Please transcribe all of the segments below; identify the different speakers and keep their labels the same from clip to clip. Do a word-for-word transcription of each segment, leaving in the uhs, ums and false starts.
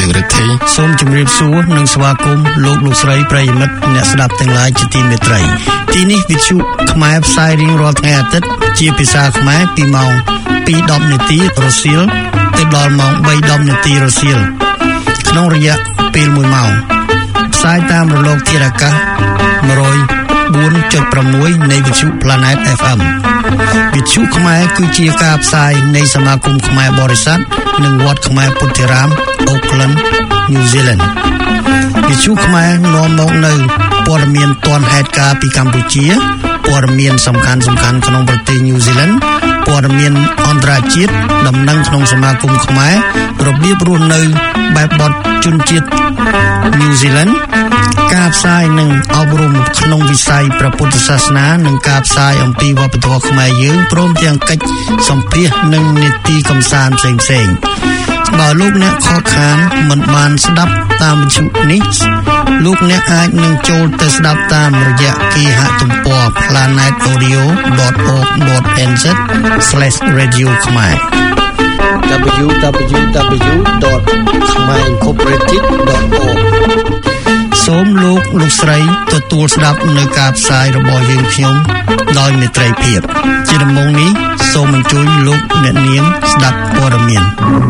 Speaker 1: នាងរិទ្ធី
Speaker 2: សូមជម្រាបសួរនិងស្វាគមន៍លោកលោកស្រីប្រិយមិត្តអ្នកស្ដាប់ទាំងឡាយជាទីមេត្រីទីនេះវិទ្យុខ្មែរផ្សាយរៀងរាល់ថ្ងៃអាទិត្យជាភាសាខ្មែរពីម៉ោង ពីរដប់ នាទីរសៀលទៅដល់ម៉ោង បីដប់ នាទីរសៀលក្នុងរយៈពេលមួយម៉ោងផ្សាយតាមរលកធាតុអាកាស một không bốn chấm sáu នៃវិទ្យុ Planet เอฟ เอ็ม វិទ្យុខ្មែរគឺជាការផ្សាយនៃសមាគមខ្មែរបរិស័ទនិងវត្តខ្មែរពុទ្ធិរាម Auckland New Zealand វិទ្យុខ្មែរនាំមកនៅព័ត៌មានទាន់ហេតុការណ៍ពីកម្ពុជាព័ត៌មានសំខាន់ៗក្នុងប្រទេស New Zealand ព័ត៌មានអន្តរជាតិដំណឹងក្នុងសមាគមខ្មែររបៀបរស់នៅបែបបទជនជាតិ New Zealand ការផ្សាយនិងអប់រំក្នុងវិស័យព្រះពុទ្ធសាសនានិងការផ្សាយអំពីវប្បធម៌ខ្មែរយើងព្រមទាំងកិច្ចសម្ភាសន៍និងនីតិកម្សាន្តផ្សេងៗបើលោកអ្នកខកខានមិនបានស្ដាប់តាមវិទ្យុនេះលោកអ្នកអាចនឹងចូលទៅស្ដាប់តាមរយៈគេហទំព័រ planet audio dot org dot n z slash radio ខ្មែរ
Speaker 3: double-u double-u double-u dot khmer incorporated dot org
Speaker 2: សូមលោកលោកស្រីទទួលស្ដាប់នៅការផ្សាយរបស់យើងខ្ញុំដោយមេត្រីភាពជាដំបូងនេះសូមអញ្ជើញលោកអ្នកនាងស្ដាប់ព័ត៌មាន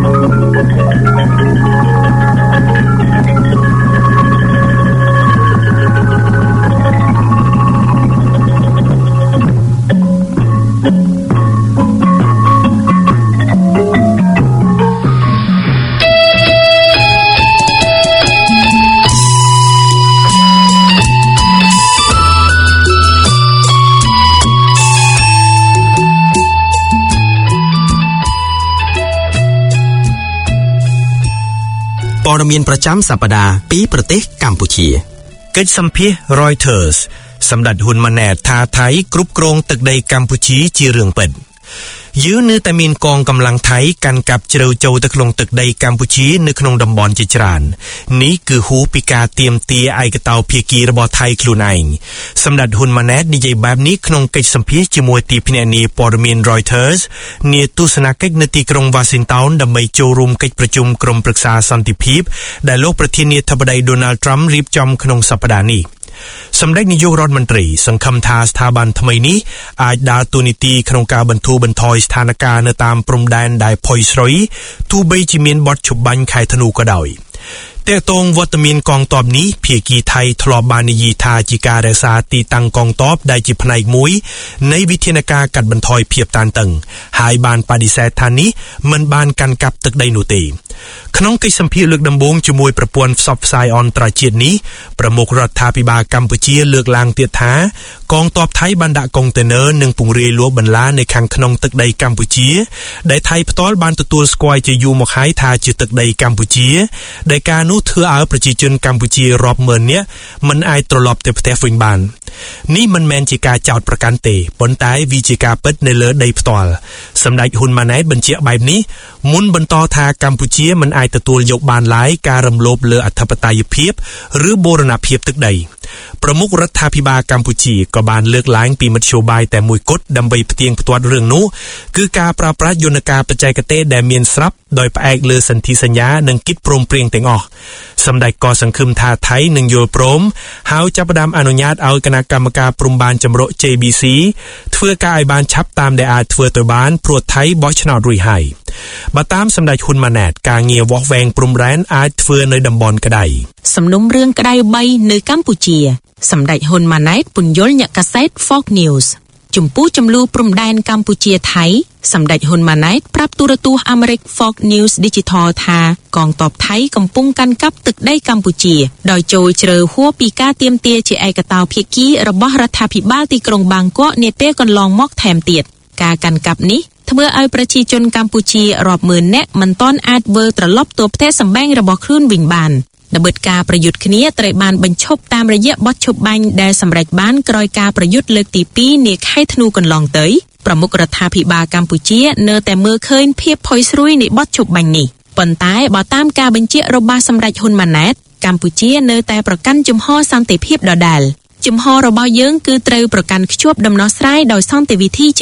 Speaker 4: ព័ត៌មានប្រចាំសប្តាហ៍ពីប្រទេសកម្ពុជាកិច្ចសម្ភាសន៍ Reuters សម្ដេចហ៊ុនម៉ាណែតថាថៃគ្រប់គ្រងទឹកដីកម្ពុជាជារឿងពិតយើងនៅតែមានកងកម្លាំងថៃកាន់កាប់ជ្រៅចូលទៅក្នុងទឹកដីកម្ពុជានៅក្នុងតំបន់ជាច្រើននេះគឺហួសពីការទាមទារឯកតោភាគីរបស់ថៃខ្លួនឯងសម្ដេចហ៊ុនម៉ាណែតនិយាយបែបនេះក្នុងកិច្ចសម្ភាសន៍ជាមួយទីភ្នាក់ងារព័ត៌មាន Reuters នាទស្សនកិច្ចនៅទីក្រុង Washington ដើម្បីចូលរួមកិច្ចប្រជុំក្រុមប្រឹក្សាសន្តិភាពដែលលោកប្រធានាធិបតី Donald Trump រៀបចំក្នុងសប្តាហ៍នេះសម្ដេចនាយករដ្ឋមន្ត្រីសង្ឃឹមថាស្ថាប័នថ្មីនេះអាចដើរតួនាទីក្នុងការបន្ធូរបន្ថយស្ថានភាពនៅតាមព្រំដែនដែលផុយស្រុយទោះបីជាមានបទឈប់បាញ់ខែធ្នូក៏ដោយតែតងវត្តមានកងទ័ពនេះភាគីថៃធ្លាប់បាននិយាយថាជាការរក្សាទីតាំងកងទ័ពដែលជាផ្នែកមួយនៃវិធានការកាត់បន្ថយភាពតានតឹងហើយបានបដិសេធថានេះមិនបានកាន់កាប់ទឹកដីនោះទេក្នុងកិច្ចសម្ភាសន៍លើកដំបូងជាមួយប្រព័ន្ធផ្សព្វផ្សាយអន្តរជាតិនេះប្រមុខរដ្ឋាភិបាលកម្ពុជាលើកឡើងទៀតថាកងទ័ពថៃបានដាក់កុងតឺន័រនិងពង្រាយលួចបន្លានៅខាងក្នុងទឹកដីកម្ពុជាដែលថៃផ្ទាល់បានទទួលស្គាល់ជាយូរមកហើយថាជាទឹកដីកម្ពុជាដែលការនោះធ្វើឲ្យប្រជាជនកម្ពុជារាប់ម៉ឺននាក់មិនអាចត្រឡប់ទៅផ្ទះវិញបាននេះមិនមែនជាការចោទប្រកាន់ទេប៉ុន្តែវាជាការពិតនៅលើដីផ្ទាល់សម្ដេចហ៊ុនម៉ាណែតបញ្ជាក់បែបនេះមុនបន្តថាកម្ពុជាមិនអាចទទួលយកបានឡើយការរំលោភលើអធិបតេយ្យភាពឬបូរណភាពទឹកដីប្រមុខរដ្ឋាភិបាលកម្ពុជាក៏បានលើកឡើងពីមធ្យោបាយតែមួយគត់ដើម្បីផ្ទៀងផ្ទាត់រឿងនោះគឺការប្រើប្រាស់យន្តការបច្ចេកទេសដែលមានស្រាប់ដោយផ្អែកលើសន្ធិសញ្ញានិងកិច្ចព្រមព្រៀងទាំងអស់សម្ដេចក៏សង្ឃឹមថាថៃនឹងយល់ព្រមហើយចាប់ផ្ដើមអនុញ្ញាតឲ្យគណៈកម្មការព្រំបានចម្រុះ J B C ធ្វើការឲ្យបានឆាប់តាមដែលអាចធ្វើទៅបានព្រោះថៃបោះឆ្នោតរួចហើយបើតាមសម្ដេចហ៊ុនម៉ាណែតការងារវាស់វែងព្រំដែនអាចធ្វើនៅតំបន់ក្តី
Speaker 5: សំណុំរឿងក្តីបីនៅកម្ពុជាសម្ដេចហ៊ុនម៉ាណែតពន្យល់អ្នកកាសែត Fox News ចំពោះចំនួនព្រំដែនកម្ពុជាថៃសម្ដេចហ៊ុនម៉ាណែតប្រាប់ទូរទស្សន៍អាមេរិក Fox News Digital ថាកងទ័ពថៃកំពុងកាន់កាប់ទឹកដីកម្ពុជាដោយចូលជ្រៅហួសពីការទាមទារជាឯកតោភាគីរបស់រដ្ឋាភិបាលទីក្រុងបាងកកនាពេលកន្លងមកថែមទៀតការកាន់កាប់នេះធ្វើឲ្យប្រជាជនកម្ពុជារាប់ម៉ឺននាក់មិនទាន់អាចវិលត្រឡប់ទៅផ្ទះសម្បែងរបស់ខ្លួនវិញបានល្បិចការប្រយុទ្ធគ្នាត្រូវបានបញ្ឈប់តាមរយៈបទឈប់បាញ់ដែលសម្រេចបានក្រោយការប្រយុទ្ធលើកទីពីរនាខែធ្នូកន្លងទៅប្រមុខរដ្ឋាភិបាលកម្ពុជានៅតែមើលឃើញភាពផុយស្រួយនៃបទឈប់បាញ់នេះប៉ុន្តែបើតាមការបញ្ជាក់របស់សម្ដេចហ៊ុនម៉ាណែតកម្ពុជានៅតែប្រកាន់ជំហរសន្តិភាពដដែលជំហររបស់យើងគឺត្រូវប្រកាន់ខ្ជាប់ដំណោះស្រាយដោយសន្តិវិធីជានិច្ច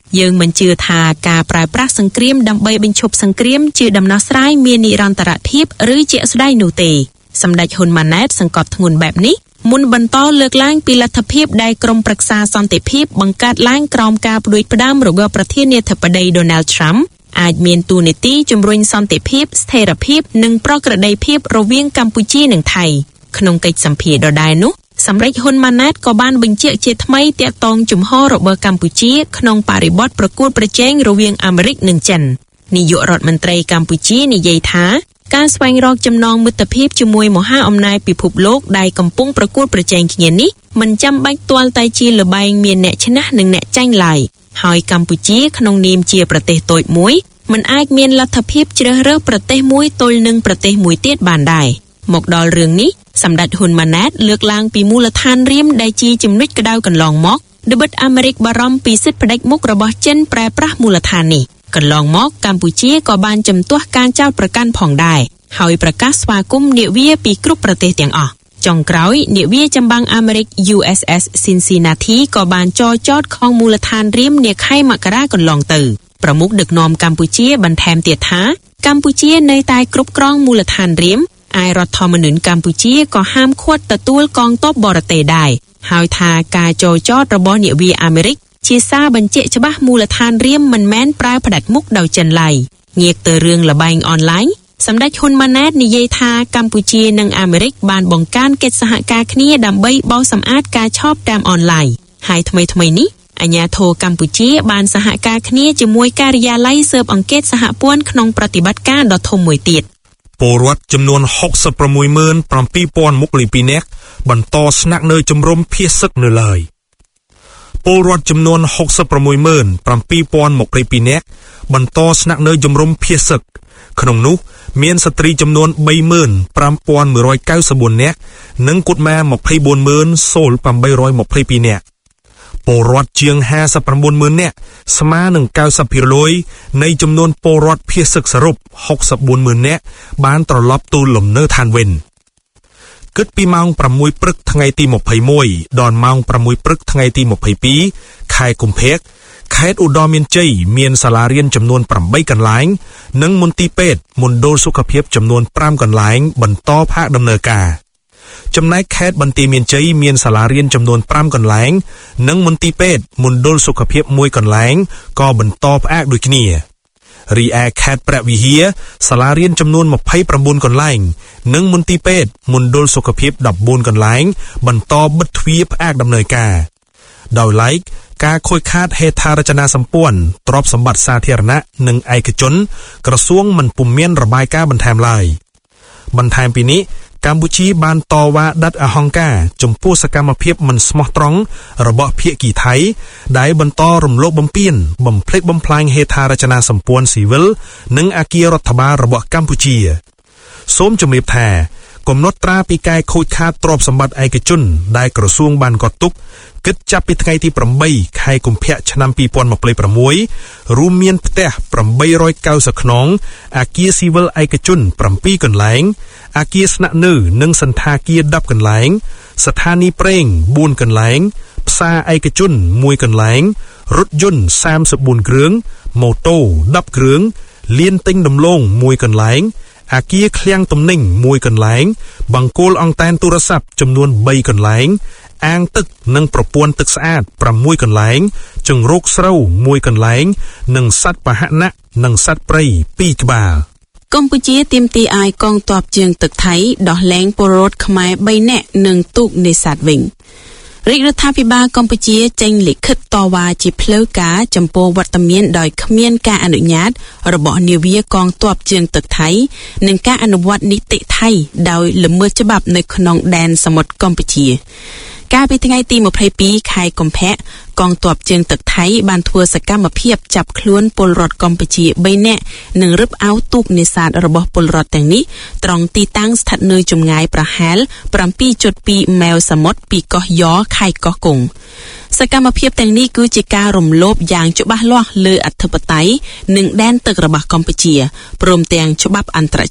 Speaker 5: យើងមិនជឿថាការប្រើប្រាស់សង្គ្រាមដើម្បីបញ្ឈប់សង្គ្រាមជាដំណោះស្រាយមាននិរន្តរភាពឬជាក់ស្ដែងនោះទេសម្ដេចហ៊ុនម៉ាណែតសង្កត់ធ្ងន់បែបនេះមុនបន្តលើកឡើងពីលទ្ធភាពដែលក្រុមប្រឹក្សាសន្តិភាពបង្កើតឡើងក្រោមការផ្ដួចផ្ដើមរបស់ប្រធានាធិបតី Donald Trump អាចមានតួនាទីជំរុញសន្តិភាពស្ថិរភាពនិងប្រក្រតីភាពរវាងកម្ពុជានិងថៃក្នុងកិច្ចសម្ភារដដែលនោះសម្ដេចហ៊ុនម៉ាណែតក៏បានបញ្ជាក់ជាថ្មីទាក់ទងជំហររបស់កម្ពុជាក្នុងបរិបទប្រកួតប្រជែងរវាងអាមេរិកនិងចិននាយករដ្ឋមន្ត្រីកម្ពុជានិយាយថាការស្វែងរកចំណងមិត្តភាពជាមួយមហាអំណាចពិភពលោកដែលកំពុងប្រកួតប្រជែងគ្នានេះមិនចាំបាច់ទាល់តែជាល្បែងមានអ្នកឈ្នះនិងអ្នកចាញ់ឡើយហើយកម្ពុជាក្នុងនាមជាប្រទេសតូចមួយមិនអាចមានលទ្ធភាពជ្រើសរើសប្រទេសមួយទល់នឹងប្រទេសមួយទៀតបានដែរមកដល់រឿងនេះសម្ដេចហ៊ុនម៉ាណែតលើកឡើងពីមូលដ្ឋានរៀមដែលជាចំណុចក្តៅកន្លងមកដែលបិទអាមេរិកបារម្ភពីសិទ្ធិផ្ដាច់មុខរបស់ចិនប្រែប្រាស់មូលដ្ឋាននេះកន្លងមកកម្ពុជាក៏បានជំទាស់ការចោទប្រកាន់ផងដែរហើយប្រកាសស្វាគមន៍នាវាពីគ្រប់ប្រទេសទាំងអស់ចុងក្រោយនាវាចម្បាំងអាមេរិក U S S Cincinnati ក៏បានចរចតខំមូលដ្ឋានរៀមនាខែមករាកន្លងទៅប្រមុខដឹកនាំកម្ពុជាបន្ថែមទៀតថាកម្ពុជានៅតែគ្រប់គ្រងមូលដ្ឋានរៀមឯរដ្ឋធម្មនុញ្ញកម្ពុជាក៏ហាមឃាត់ទទួលកងទ័ពបរទេសដែរហើយថាការចរចតរបស់នាវាអាមេរិកជាសារបញ្ជាក់ច្បាស់មូលដ្ឋានរៀមមិនមែនប្រើផ្ដាច់មុខដោយចិនឡើយងាកទៅរឿងល្បែងអនឡាញសម្ដេចហ៊ុនម៉ាណែតនិយាយថាកម្ពុជានិងអាមេរិកបានបង្កើនកិច្ចសហការគ្នាដើម្បីបោសសម្អាតការឆោបតាមអនឡាញហើយថ្មីថ្មីនេះអាជ្ញាធរកម្ពុជាបានសហការគ្នាជាមួយការិយាល័យស៊ើបអង្កេតសហព័ន្ធក្នុងប្រតិបត្តិការដ៏ធំមួយទៀត
Speaker 4: ពលរដ្ឋចំនួន หกสิบหกหมื่นเจ็ดพัน មុខលីពីនាក់បន្តស្នាក់នៅជំរំភៀសសឹកនៅឡើយពលរដ្ឋចំនួន หกสิบหกหมื่นเจ็ดพัน មុខលីពីនាក់បន្តស្នាក់នៅជំរំភៀសសឹកក្នុងនោះមានស្ត្រីចំនួន 三万五千一百九十四 នាក់និងកុមារ ยี่สิบสี่หมื่นแปดร้อยยี่สิบสอง នាក់ពលរដ្ឋជាង ห้าสิบเก้าหมื่น នាក់ស្មើនឹង เก้าสิบเปอร์เซ็นต์ នៃចំនួនពលរដ្ឋភៀសសឹកសរុប หกสิบสี่หมื่น នាក់បានត្រឡប់ទូលលំនៅឋានវិញគិតពីម៉ោង ប្រាំមួយ ព្រឹកថ្ងៃទី ยี่สิบเอ็ด ដល់ម៉ោង ប្រាំមួយ ព្រឹកថ្ងៃទី ยี่สิบสอง ខែកុម្ភៈខេត្តឧត្តរមានជ័យមានសាលារៀនចំនួន ប្រាំបី កន្លែងនិងមន្ទីរពេទ្យមណ្ឌលសុខភាពចំនួន ប្រាំ កន្លែងបន្តផាកដំណើរការចំណែកខេត្តបន្ទាយមានជ័យមានសាលារៀនចំនួន ប្រាំ កន្លែងនិងមន្ទីរពេទ្យមណ្ឌលសុខភាពមួយកន្លែងក៏បន្តផ្អាកដូចគ្នារីឯខេត្តព្រះវិហារសាលារៀនចំនួន ยี่สิบเก้า កន្លែងនិងមន្ទីរពេទ្យមណ្ឌលសុខភាព สิบสี่ កន្លែងបន្តបិទទ្វារផ្អាកដំណើរការដោយឡែកការខូចខាតហេដ្ឋារចនាសម្ព័ន្ធទ្រព្យសម្បត្តិសាធារណៈនិងឯកជនក្រសួងមិនពុំមានរបាយការណ៍បន្ថែមឡើយបន្ថែមពីនេះកម្ពុជាបានតវ៉ាដិតអហង្ការចំពោះសកម្មភាពមិនស្មោះត្រង់របស់ភាគីថៃដែលបន្តរំលោភបំពានបំផ្លិចបំផ្លាញហេដ្ឋារចនាសម្ព័ន្ធស៊ីវិលនិងអគាររដ្ឋបាលរបស់កម្ពុជាសូមជម្រាបថាកំណត់ត្រាពីការខូចខាតទ្រព្យសម្បត្តិឯកជនដែលក្រសួងបានកត់ទុកគិតចាប់ពីថ្ងៃទី ប្រាំបី ខែកុម្ភៈឆ្នាំ ยี่สิบยี่สิบหก រួមមានផ្ទះ ប្រាំបីរយเก้าสิบ ខ្នងអគារស៊ីវិលឯកជន ប្រាំពីរ កន្លែងអគារស្នាក់នៅនិងសន្តាគារ ដប់ កន្លែងស្ថានីយ៍ប្រេង បួន កន្លែងផ្សារឯកជន មួយ កន្លែងរថយន្ត សាមសិបបួន គ្រឿងម៉ូតូ ដប់ គ្រឿងលានទិញដំឡូង មួយ កន្លែងអគារឃ្លាំងទំនិញ មួយ កន្លែងបង្គោលអង់តែនទូរស័ព្ទចំនួន បី កន្លែងអាងទឹកនិងប្រព័ន្ធទឹកស្អាត ប្រាំមួយ កន្លែងជង្រុកស្រូវ មួយ កន្លែងនិងសត្វពហណៈនិងសត្វព្រៃ ពីរ ក្បាល
Speaker 5: កម្ពុជាទាមទារឲ្យកងទ័ពជើងទឹកថៃដោះលែងពលរដ្ឋខ្មែរ បី នាក់និងទូកនេសាទវិញរាជរដ្ឋាភិបាលកម្ពុជាចេញលិខិតតវ៉ាជាផ្លូវការចំពោះវត្តមានដោយគ្មានការអនុញ្ញាតរបស់នាវាកងទ័ពជើងទឹកថៃនិងការអនុវត្តនីតិថៃដោយល្មើសច្បាប់នៅក្នុងដែនសមុទ្រកម្ពុជាកាលពីថ្ងៃទី ยี่สิบสอง ខែកុម្ភៈកងទ័ពជើងទឹកថៃបានធ្វើសកម្មភាពចាប់ខ្លួនពលរដ្ឋកម្ពុជា បី នាក់និងរឹបអូសទូកនេសាទរបស់ពលរដ្ឋទាំងនេះត្រង់ទីតាំងស្ថិតនៅចម្ងាយប្រហែល ប្រាំពីរ ពីរ ម៉ែលសមុទ្រពីកោះយ៉ខេត្តកោះកុងសកម្មភាពទាំងនេះគឺជាការរំលោភយ៉ាងច្បាស់លាស់លើអធិបតេយ្យនិងដែនទឹករបស់កម្ពុជាព្រមទាំងច្បាប់អន្តរជាតិ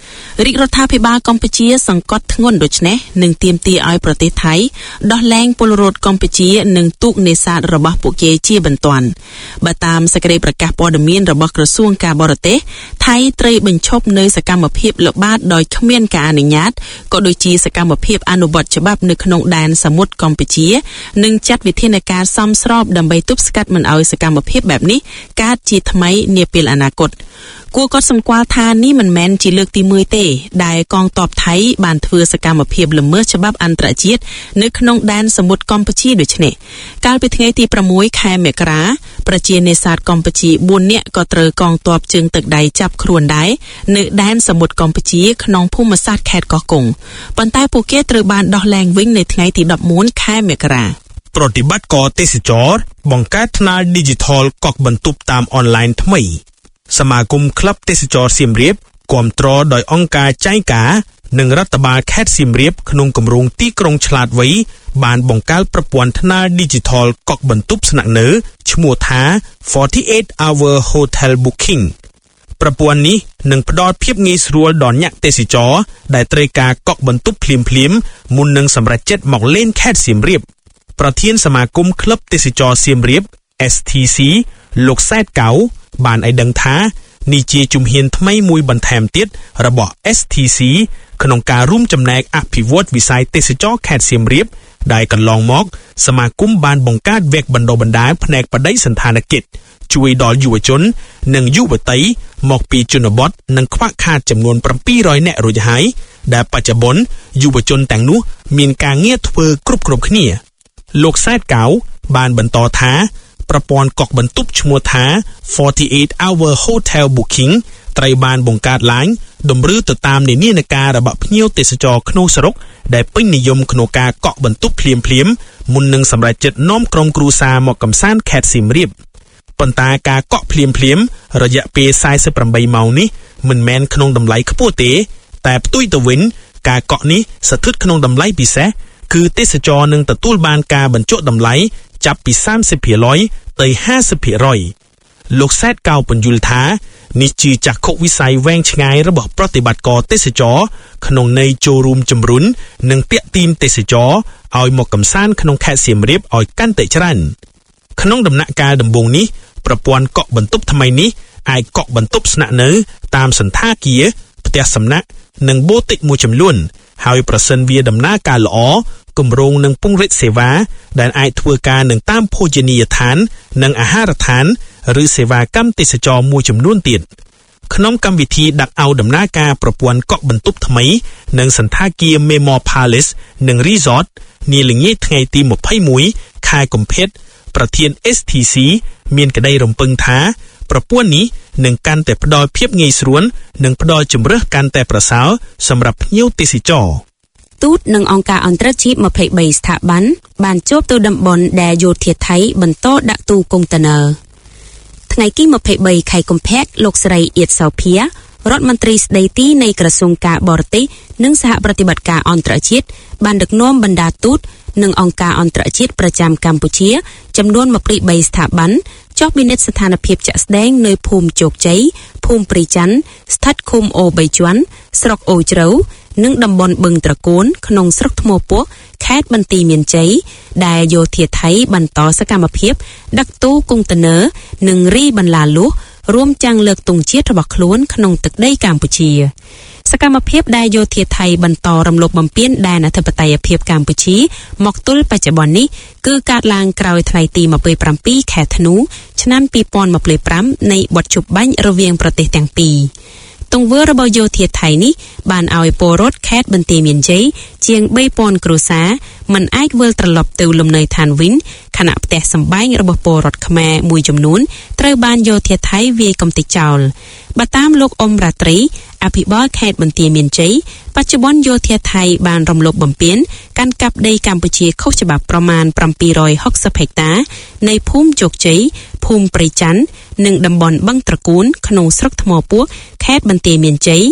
Speaker 5: រាជរដ្ឋាភិបាលកម្ពុជាសង្កត់ធ្ងន់ដូច្នេះនឹងទាមទារឲ្យប្រទេសថៃដោះលែងពលរដ្ឋកម្ពុជានិងទូកនេសាទរបស់ពួកគេជាបន្ទាន់បើតាមសេចក្តីប្រកាសព័ត៌មានរបស់ក្រសួងការបរទេសថៃត្រូវបញ្ឈប់នៅសកម្មភាពល្បាតដោយគ្មានការអនុញ្ញាតក៏ដូចជាសកម្មភាពអនុវត្តច្បាប់នៅក្នុងដែនសមុទ្រកម្ពុជានិងចាត់វិធានការសមស្របដើម្បីទប់ស្កាត់មិនឲ្យសកម្មភាពបែបនេះកើតជាថ្មីនាពេលអនាគតគួរកត់សម្គាល់ថានេះមិនមែនជាលើកទីមួយទេដែលកងទ័ពថៃបានធ្វើសកម្មភាពល្មើសច្បាប់អន្តរជាតិនៅក្នុងដែនសមុទ្រកម្ពុជាដូចនេះកាលពីថ្ងៃទីប្រាំមួយខែមករាប្រជានេសាទកម្ពុជាបួននាក់ក៏ត្រូវកងទ័ពជើងទឹកដៃចាប់ខ្លួនដែរនៅដែនសមុទ្រកម្ពុជាក្នុងភូមិសាស្ត្រខេត្តកោះកុងប៉ុន្តែពួកគេត្រូវបានដោះលែងវិញនៅថ្ងៃទីដប់បួនខែមករា
Speaker 4: ប្រតិបត្តិការទេសចរបង្កើតថ្នាល Digital កក់បន្ទប់តាមអនឡាញថ្មីសមាគមក្លឹបទេសចរសៀមរាបគាំទ្រដោយអង្គការចៃការនិងរដ្ឋបាលខេត្តសៀមរាបក្នុងគម្រោងទីក្រុងឆ្លាតវៃបានបង្កើតប្រព័ន្ធថ្នាល Digital កក់បន្ទប់ស្នាក់នៅឈ្មោះថា forty-eight hour Hotel Booking ប្រព័ន្ធនេះនឹងផ្ដល់ភាពងាយស្រួលដល់អ្នកទេសចរដែលត្រូវការកក់បន្ទប់ភ្លាមៗមុននឹងសម្រេចចិត្តមកលេងខេត្តសៀមរាបប្រធានសមាគមក្លឹបទេសចរសៀមរាប เอส ที ซี លោកសែតកៅបានឲ្យដឹងថានេះជាជំហានថ្មីមួយបន្ថែមទៀតរបស់ เอส ที ซี ក្នុងការរួមចំណែកអភិវឌ្ឍវិស័យទេសចរខេត្តសៀមរាបដែលកន្លងមកសមាគមបានបង្កើតវគ្គបណ្ដុះបណ្ដាលផ្នែកបដិសណ្ឋានកិច្ចជួយដល់យុវជននិងយុវតីមកពីជនបទនិងខ្វះខាតចំនួនseven hundredនាក់រួចហើយដែលបច្ចុប្បន្នយុវជនទាំងនោះមានការងារធ្វើគ្រប់គ្រប់គ្នាលោកសែតកៅបានបន្តថាប្រព័ន្ធកក់បន្ទប់ឈ្មោះថា forty-eight hour Hotel Booking ត្រូវបានបង្កើតឡើងតម្រូវទៅតាមនិន្នាការរបស់ភ្ញៀវទេសចរក្នុងស្រុកដែលពេញនិយមក្នុងការកក់បន្ទប់ភ្លាមៗមុននឹងសម្រេចចិត្តនាំក្រុមគ្រួសារមកកម្សាន្តខេត្តសៀមរាបប៉ុន្តែការកក់ភ្លាមៗរយៈពេលforty-eightម៉ោងនេះមិនមែនក្នុងតម្លៃខ្ពស់ទេតែផ្ទុយទៅវិញការកក់នេះស្ថិតក្នុងតម្លៃពិសេសគឺទេសចរនឹងទទួលបានការបញ្ចុះតម្លៃចាប់ពីthirty percentទៅfifty percentលោកសែតកៅពន្យល់ថានេះជាចក្ខុវិស័យវែងឆ្ងាយរបស់ប្រតិបត្តិការទេសចរក្នុងន័យចូលរួមជំរុញនិងទាក់ទាញទេសចរឲ្យមកកម្សាន្តក្នុងខេត្តសៀមរាបឲ្យកាន់តែច្រើនក្នុងដំណាក់កាលដំបូងនេះប្រព័ន្ធកក់បន្ទប់ថ្មីនេះអាចកក់បន្ទប់ស្នាក់នៅតាមសន្តាគារផ្ទះសំណាក់និងបូតិកមួយចំនួនហើយប្រសិនវាដំណើរការល្អគម្រោងនឹងពង្រីកសេវាដែលអាចធ្វើការនឹងតាមភោជនីយដ្ឋាននិងអាហារដ្ឋានឬសេវាកម្មទេសចរមួយចំនួនទៀតក្នុងកម្មវិធីដាក់ឲ្យដំណើរការប្រព័ន្ធកក់បន្ទប់ថ្មីនិងសន្តាគារ Memor Palace និង Resort នាល្ងាចថ្ងៃទីtwenty-oneខែកុម្ភៈប្រធាន เอส ที ซี មានក្តីរំពឹងថាប្រព័ន្ធនេះនឹងកាន់តែផ្ដល់ភាពងាយស្រួលនិងផ្ដល់ជម្រើសកាន់តែប្រសើរសម្រាប់ភ្ញៀវទេសចរ
Speaker 5: ទូតនិងអង្គការអន្តរជាតិtwenty-threeស្ថាប័នបានជួបទៅតំបន់ដែលយោធាថៃបន្តដាក់ទូកុងតឺន័រថ្ងៃទីtwenty-threeខែកុម្ភៈលោកស្រីអៀតសោភារដ្ឋមន្ត្រីស្ដីទីនៃក្រសួងការបរទេសនិងសហប្រតិបត្តិការអន្តរជាតិបានដឹកនាំបណ្ដាទូតនិងអង្គការអន្តរជាតិប្រចាំកម្ពុជាចំនួនtwenty-threeស្ថាប័នចុះពិនិត្យស្ថានភាពជាក់ស្ដែងនៅភូមិជោគជ័យភូមិព្រៃច័ន្ទស្ថិតឃុំអូបីជាន់ស្រុកអូជ្រៅនិងតំបន់បឹងត្រកួនក្នុងស្រុកថ្មពោះខេត្តបន្ទាយមានជ័យដែលយោធាថៃបន្តសកម្មភាពដឹកទូកុងតឺន័រនិងរីបន្លាលួសរួមចាំងលើកទង់ជាតិរបស់ខ្លួនក្នុងទឹកដីកម្ពុជាសកម្មភាពដែលយោធាថៃបន្តរំលោភបំពានដែនអធិបតេយ្យភាពកម្ពុជាមកទល់បច្ចុប្បន្ននេះគឺកើតឡើងក្រោយថ្ងៃទីtwenty-sevenខែធ្នូឆ្នាំtwenty twenty-fiveនៃបទជប់បាញ់រវាងប្រទេសទាំងពីរទង្វើរបស់យោធាថៃនេះបានឲ្យពលរដ្ឋខេត្តបន្ទាយមានជ័យជាងthree thousandគ្រួសារមិនអាចវិលត្រឡប់ទៅលំនៅឋានវិញខណៈផ្ទះសម្បែងរបស់ពលរដ្ឋខ្មែរមួយចំនួនត្រូវបានយោធាថៃវាយកំទេចចោលបើតាមលោកអ៊ុំរ៉ាត្រីអភិបាលខេត្តបន្ទាយមានជ័យបច្ចុប្បន្នយោធាថៃបានរំលោភបំពានកាន់កាប់ដីកម្ពុជាខុសច្បាប់ប្រមាណseven hundred sixtyហិកតានៃភូមិជោគជ័យភូមិព្រៃច័ន្ទនិងតំបន់បឹងត្រកួនក្នុងស្រុកថ្មពោះខេត្តបន្ទាយមានជ័យ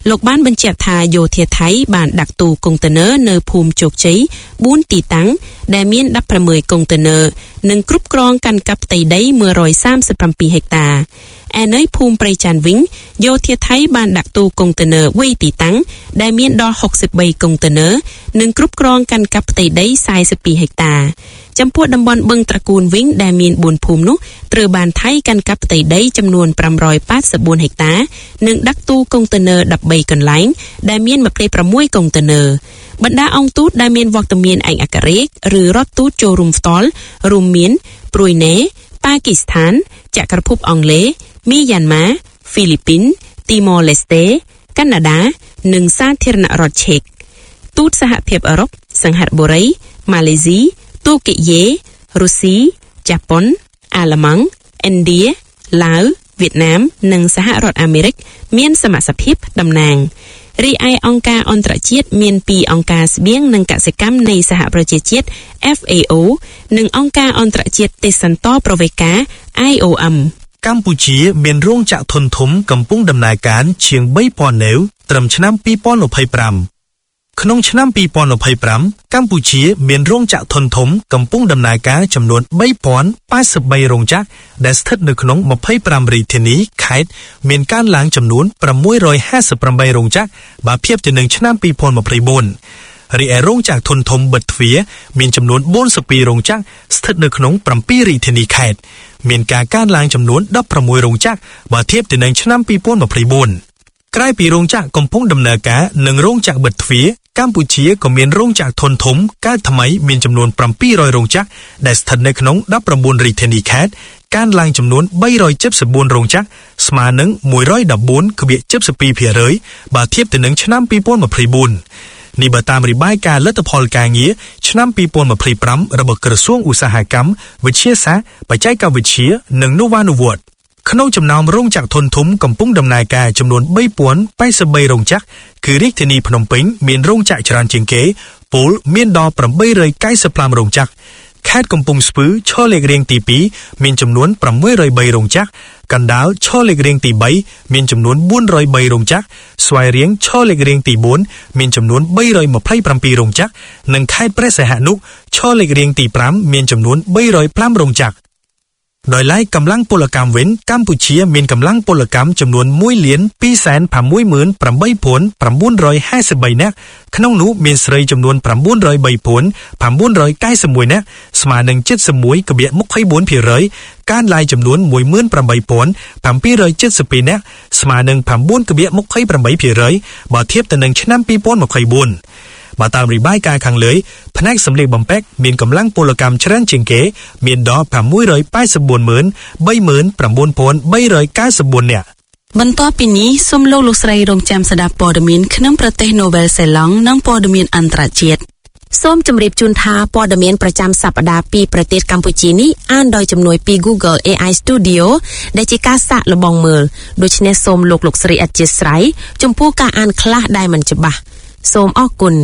Speaker 5: លោកបានបញ្ជាក់ថាយោធាថៃបានដាក់ទូកុងតឺន័រនៅភូមិជោគជ័យបួនទីតាំងដែលមានដប់ប្រាំមួយកុងតឺន័រនិងគ្រប់គ្រងកាន់កាប់ផ្ទៃដីមួយរយសាមសិបប្រាំពីរហិកតាឯនៅភូមិព្រៃច័ន្ទវិញយោធាថៃបានដាក់ទូកុងតឺន័របីទីតាំងដែលមានដល់ហុកសិបបីកុងតឺន័រនិងគ្រប់គ្រងកាន់កាប់ផ្ទៃដីសែសិបពីរហិកតាចំពោះតំបន់បឹងត្រកួនវិញដែលមានបួនភូមិនោះត្រូវបានថៃកាន់កាប់ផ្ទៃដីចំនួនប្រាំរយប៉ែតសិបបួនហិកតានិងដាក់ទូកុងតឺន័រដប់បីកន្លែងដែលមានម្ភៃប្រាំមួយកុងតឺន័របណ្ដាអង្គទូតដែលមានវត្តមានឯកអគ្គរដ្ឋឬរដ្ឋទូតចូលរួមផ្ទាល់រួមមានព្រុយណេប៉ាគីស្ថានចក្រភពអង់គ្លេសមីយ៉ាន់ម៉ាហ្វីលីពីនទីម៉ូឡេស្តេកាណាដានិងសាធារណរដ្ឋឆេកទូតសហភាពអឺរ៉ុបសិង្ហបុរីម៉ាឡេស៊ីទូកីយេរុស្ស៊ីជប៉ុនអាល្លឺម៉ង់ឥណ្ឌាឡាវវៀតណាមនិងសហរដ្ឋអាមេរិកមានសមាជិកភាពតំណាងរីឯអង្គការអន្តរជាតិមានពីរអង្គការស្បៀងនិងកសិកម្មនៃសហប្រជាជាតិ เอฟ เอ โอ និងអង្គការអន្តរជាតិទេសន្តរប្រវេកា ไอ โอ เอ็ม
Speaker 4: កម្ពុជាមានរោងចក្រធុនធំកំពុងដំណើរការជាងបីពាន់នៅត្រឹមឆ្នាំពីរពាន់ยี่สิบห้าក្នុងឆ្នាំពីរពាន់ยี่สิบห้าកម្ពុជាមានរោងចក្រធុនធំកំពុងដំណើរការចំនួនបីពាន់ប៉ែតសិបបីរោងចក្រដែលស្ថិតនៅក្នុងยี่สิบห้าរាជធានីខេត្តមានកើនឡើងចំនួនหกร้อยห้าสิบแปดរោងចក្របើធៀបទៅនឹងឆ្នាំពីរពាន់ยี่สิบสี่រីឯរោងចក្រធុនធំបិទទ្វារមានចំនួនបួនសិបពីររោងចក្រស្ថិតនៅក្នុងเจ็ดរាជធានីខេត្តមានការកើនឡើងចំនួនដប់ប្រាំមួយរោងចក្របើធៀបទៅនឹងឆ្នាំពីរពាន់ยี่สิบสี่ក្រៅពីរោងចក្រកំពុងដំណើរការនិងរោងចក្របិទទ្វារកម្ពុជាក៏មានរោងចក្រធុនធំកើតថ្មីមានចំនួនเจ็ดร้อยរោងចក្រដែលស្ថិតនៅក្នុងដប់ប្រាំបួនរាជធានីខេត្តកើនឡើងចំនួនបីរយเจ็ดสิบสี่រោងចក្រស្មើនឹងមួយរយដប់បួនភាគរយเจ็ดสิบสองភាគរយបើធៀបទៅនឹងឆ្នាំពីរពាន់ยี่สิบสี่នេះបើតាមរបាយការណ៍លទ្ធផលការងារឆ្នាំពីរពាន់ยี่สิบห้าរបស់ក្រសួងឧស្សាហកម្មវិទ្យាសាស្ត្របច្ចេកវិទ្យានិងនវានុវត្តន៍ក្នុងចំណោមរោងចក្រធុនធំកំពុងដំណើរការចំនួនបីពាន់ប៉ែតសិបបីរោងចក្រគឺរាជធានីភ្នំពេញមានរោងចក្រច្រើនជាងគេពោលមានដល់แปดร้อยเก้าสิบห้ารោងចក្រខេត្តកំពង់ស្ពឺឈរលេខរៀងទីពីរមានចំនួនแปดร้อยสามរោងចក្រកណ្ដាលឈរលេខរៀងទីបីមានចំនួនbốnร้อยสามរោងចក្រស្វាយរៀងឈរលេខរៀងទីបួនមានចំនួន三百二十七រោងចក្រនិងខេត្តព្រះសីហនុឈរលេខរៀងទីប្រាំមានចំនួន三ร้อยห้ารោងចក្រដោយឡែកកម្លាំងពលកម្មវិញកម្ពុជាមានកម្លាំងពលកម្មចំនួនមួយលានពីរសែនប្រាំមួយម៉ឺនប្រាំបីពាន់ប្រាំបួនរយห้าสิบបីនាក់ក្នុងនោះមានស្រីចំនួនប្រាំបួនរយបីពាន់ប្រាំបួនរយเก้าสิบเอ็ดនាក់ស្មើនឹងเจ็ดสิบเอ็ดភាគยี่สิบสี่ភាគរយកើនឡើងចំនួនមួយម៉ឺនប្រាំបីពាន់ប្រាំពីររយเจ็ดสิบពីរនាក់ស្មើនឹងប្រាំបួនភាគยี่สิบแปดភាគរយបើធៀបទៅនឹងឆ្នាំពីរពាន់ยี่สิบสี่បើតាមរបាយការណ៍ខាងលើផ្នែកសម្លៀកបំពាក់មានកម្លាំងពលកម្មច្រើនជាងគេមានដល់ប្រាំមួយរយแปดสิบสี่ម៉ឺនបីម៉ឺនប្រាំបួនពាន់បីរយเก้าสิบสี่នាក់
Speaker 5: បន្ទាប់ពីនេះសូមលោកលោកស្រីរងចាំស្ដាប់ព័ត៌មានក្នុងប្រទេសនូវែលសេឡង់និងព័ត៌មានអន្តរជាតិសូមជម្រាបជូនថាព័ត៌មានប្រចាំសប្ដាហ៍ពីប្រទេសកម្ពុជានេះអានដោយជំនួយពី Google เอ ไอ Studio ដែលជាការសាកល្បងមើលដូច្នេះសូមលោកលោកស្រីអធិស្ឋានចំពោះការអានខ្លះដែលមិនច្បាស់សូមអរគុណ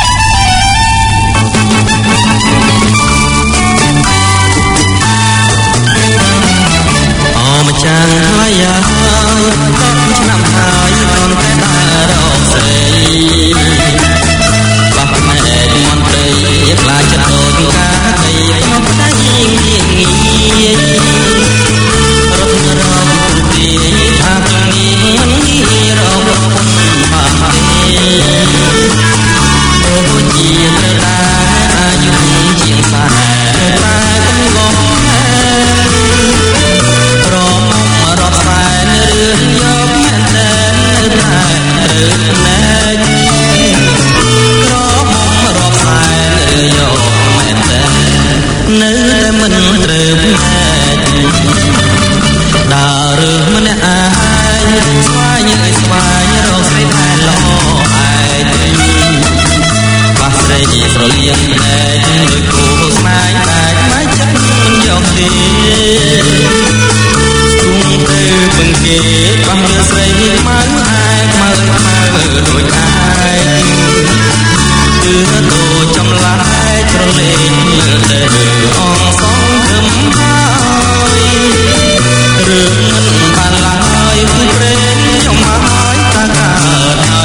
Speaker 1: ម្ចាស់ហើយឆ្នាំហើយcònតែដើររកស្រីបាក់ម៉ែមន្ត្រីខ្លាចចិត្តដូចកាដីមកតែយីងងាយរត់រកទីថាខ្លាំងនេះរកពុំបាក់អូជាត្រដាអាយុជាងសាតែកំងរមរត់តែរឿងយកមែនតែតែរឿងណែក្រមរត់តែយកមែនតែនៅតែមិនត្រូវដើររឿងម្នាក់អាយស្វាយឲ្យស្វាយរកស្រីតែល្អឯងបាស្រីស្រលៀងតែដូចគូស្នេហ៍តែមិនចិត្តមិនយកទេទៅពឹងគេបាំងស្រីម៉ៅឯម៉ៅម៉ៅដូចឯងគឺដូចចំឡាយត្រលេងទៅអងសងធំហើយរឿងមិនបានឡើយគឺព្រេងខ្ញុំហើយតាកើត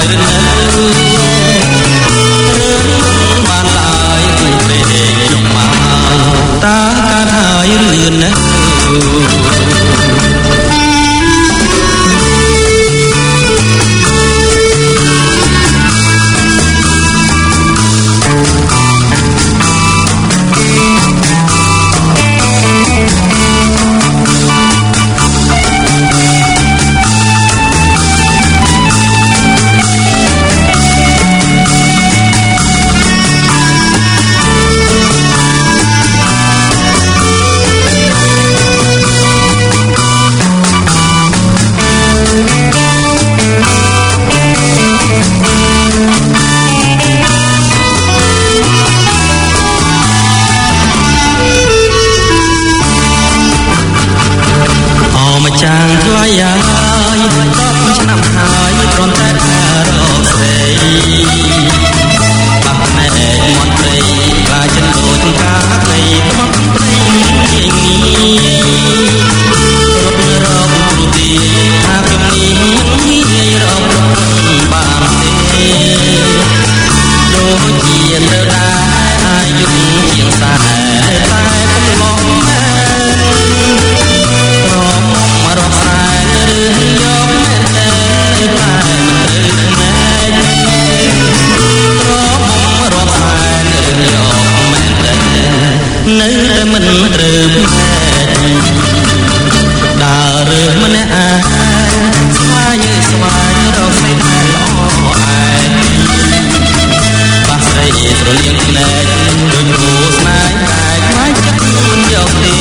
Speaker 1: យុគជាងខ្សែតែកំឡុងមែនរមមរកខ្សែរឿងយកមែនតែតែមិនត្រូវមែនរមមរកខ្សែរឿងយកមែនតែនៅតែមិនត្រូវមែនដើររើម្នាក់ឯងស្វាយស្វាយរកស្រីតែល្អឯងបាស្រីស្រលៀងភ្នែកដូចគូស្នេហ៍តែខ្លាចចិត្តខ្លួនយកទេ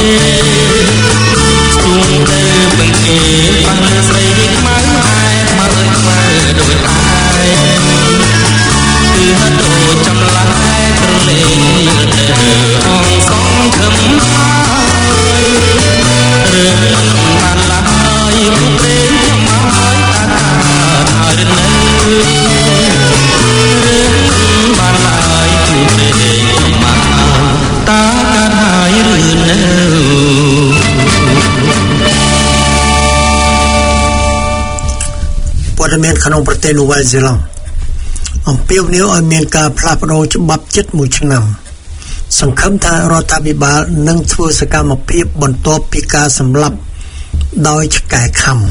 Speaker 1: ស្ទួងទៅបឹងគេបាំងលើស្រីខ្មៅឯងខ្មៅខ្មៅដូចឯងគឺហត់ដូចចម្លាយត្រលេងទៅអងសងខឹមរឿងមិនបានឡើយគូព្រេងចាំហើយតាតាហើយនៅរឿងបានឡើយគូព្រេងចាំតាតាហើយឬនៅ
Speaker 2: ព័ត៌មានក្នុងប្រទេសនូវែលសេឡង់អំពាវនាវឲ្យមានការផ្លាស់ប្តូរច្បាប់ចិត្តមួយឆ្នាំសង្ឃឹមថារដ្ឋាភិបាលនឹងធ្វើសកម្មភាពបន្ទាប់ពីការសម្លាប់ដោយឆ្កែខំ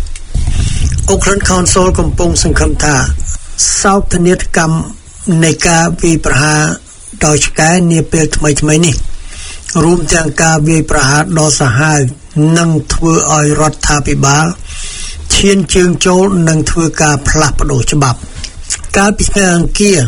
Speaker 2: Auckland Council កំពុងសង្ឃឹមថាសោកនាដកម្មនៃការវាយប្រហារដោយឆ្កែនាពេលថ្មីៗនេះរួមទាំងការវាយប្រហារដ៏សាហាវនឹងធ្វើឲ្យរដ្ឋាភិបាលឈានជើងចូលនិងធ្វើការផ្លាស់ប្តូរច្បាប់កាលពីថ្ងៃអង្គារ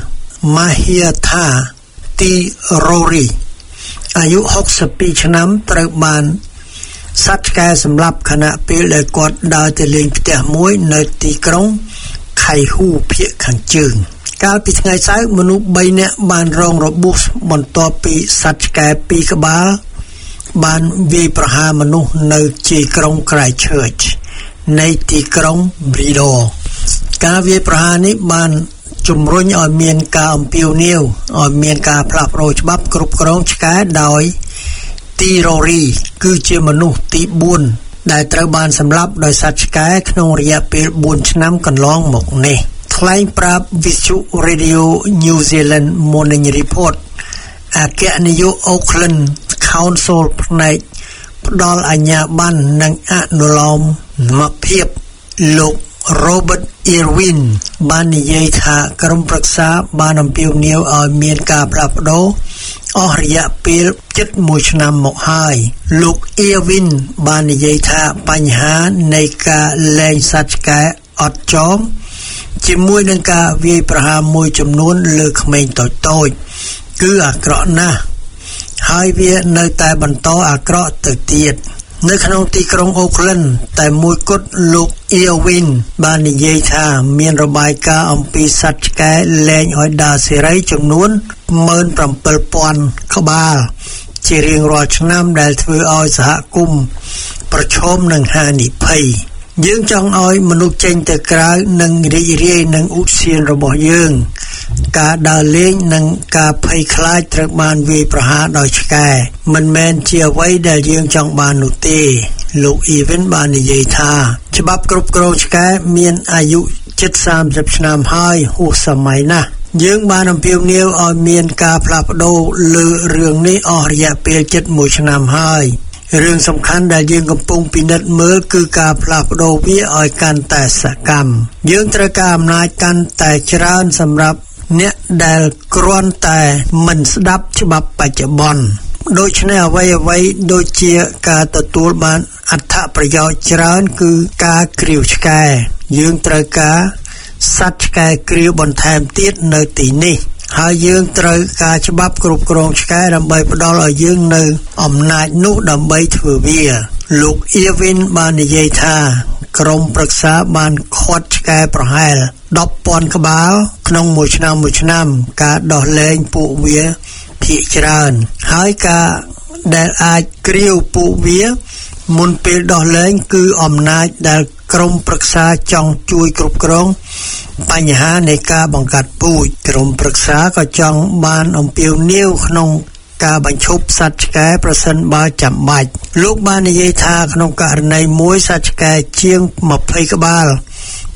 Speaker 2: Mahiathaទីរ៉ូរីអាយុหกสิบពីរឆ្នាំត្រូវបានសត្វឆ្កែសម្លាប់ខណៈពេលដែលគាត់ដើរទៅលេងផ្ទះមួយនៅទីក្រុងខៃហ៊ូភាគខាងជើងកាលពីថ្ងៃសៅរ៍មនុស្សបីនាក់បានរងរបួសបន្ទាប់ពីសត្វឆ្កែពីរក្បាលបានវាយប្រហារមនុស្សនៅជាយក្រុង Christchurch នៃទីក្រុង Bridor ការវាយប្រហារនេះបានជំរុញឲ្យមានការអំពាវនាវឲ្យមានការផ្លាស់ប្តូរច្បាប់គ្រប់គ្រងឆ្កែដោយទីរ៉ូរីគឺជាមនុស្សទីបួនដែលត្រូវបានសម្លាប់ដោយសត្វឆ្កែក្នុងរយៈពេលបួនឆ្នាំកន្លងមកនេះថ្លែងប្រាប់វិទ្យុ Radio New Zealand Morning Report អគ្គនាយក Auckland Council ផ្នែកផ្ដល់អាជ្ញាប័ណ្ណនិងអនុលោមភាពលោក Robert Irwin បាននិយាយថាក្រុមប្រឹក្សាបានអំពាវនាវឲ្យមានការផ្លាស់ប្ដូរអស់រយៈពេលជិតមួយឆ្នាំមកហើយលោក Irwin បាននិយាយថាបញ្ហានៃការលែងសត្វឆ្កែអត់ចោមជាមួយនឹងការវាយប្រហារមួយចំនួនលើក្មេងតូចៗគឺអាក្រក់ណាស់ហើយវានៅតែបន្តអាក្រក់ទៅទៀតនៅក្នុងទីក្រុង Auckland តែមួយគត់លោក Irwin បាននិយាយថាមានរបាយការណ៍អំពីសត្វឆ្កែលែងឲ្យដើរសេរីចំនួនមួយពាន់ប្រាំពាន់ក្បាលជារៀងរាល់ឆ្នាំដែលធ្វើឲ្យសហគមន៍ប្រឈមនឹងហានិភ័យយើងចង់ឲ្យមនុស្សចេញទៅក្រៅនិងរីករាយនឹងឧទ្យានរបស់យើងការដើរលេងនិងការភ័យខ្លាចត្រូវបានវាយប្រហារដោយឆ្កែមិនមែនជាអ្វីដែលយើងចង់បាននោះទេលោក Irwin បាននិយាយថាច្បាប់គ្រប់គ្រងឆ្កែមានអាយុជិតសាមសិបឆ្នាំហើយហួសសម័យណាស់យើងបានអំពាវនាវឲ្យមានការផ្លាស់ប្ដូរលើរឿងនេះអស់រយៈពេលជិតមួយឆ្នាំហើយរឿងសំខាន់ដែលយើងកំពុងពិនិត្យមើលគឺការផ្លាស់ប្ដូរវាឲ្យកាន់តែសកម្មយើងត្រូវការអំណាចកាន់តែច្រើនសម្រាប់អ្នកដែលគ្រាន់តែមិនស្ដាប់ច្បាប់បច្ចុប្បន្នដូច្នេះអ្វីអ្វីដូចជាការទទួលបានអត្ថប្រយោជន៍ច្រើនគឺការគ្រាវឆ្កែយើងត្រូវការសត្វឆ្កែគ្រាវបន្ថែមទៀតនៅទីនេះហើយយើងត្រូវការច្បាប់គ្រប់គ្រងឆ្កែដើម្បីផ្ដល់ឲ្យយើងនៅអំណាចនោះដើម្បីធ្វើវាលោក Irwin បាននិយាយថាក្រុមប្រឹក្សាបានខាត់ឆ្កែប្រហែលដប់ពាន់ក្បាលក្នុងមួយឆ្នាំមួយឆ្នាំការដោះលែងពួកវាភាគច្រើនហើយការដែលអាចគ្រាវពួកវាមុនពេលដោះលែងគឺអំណាចដែលក្រុមប្រឹក្សាចង់ជួយគ្រប់គ្រងបញ្ហានៃការបង្កាត់ពូជក្រុមប្រឹក្សាក៏ចង់បានអំពាវនាវក្នុងការបញ្ឈប់សត្វឆ្កែប្រសិនបើចាំបាច់លោកបាននិយាយថាក្នុងករណីមួយសត្វឆ្កែជាងម្ភៃក្បាល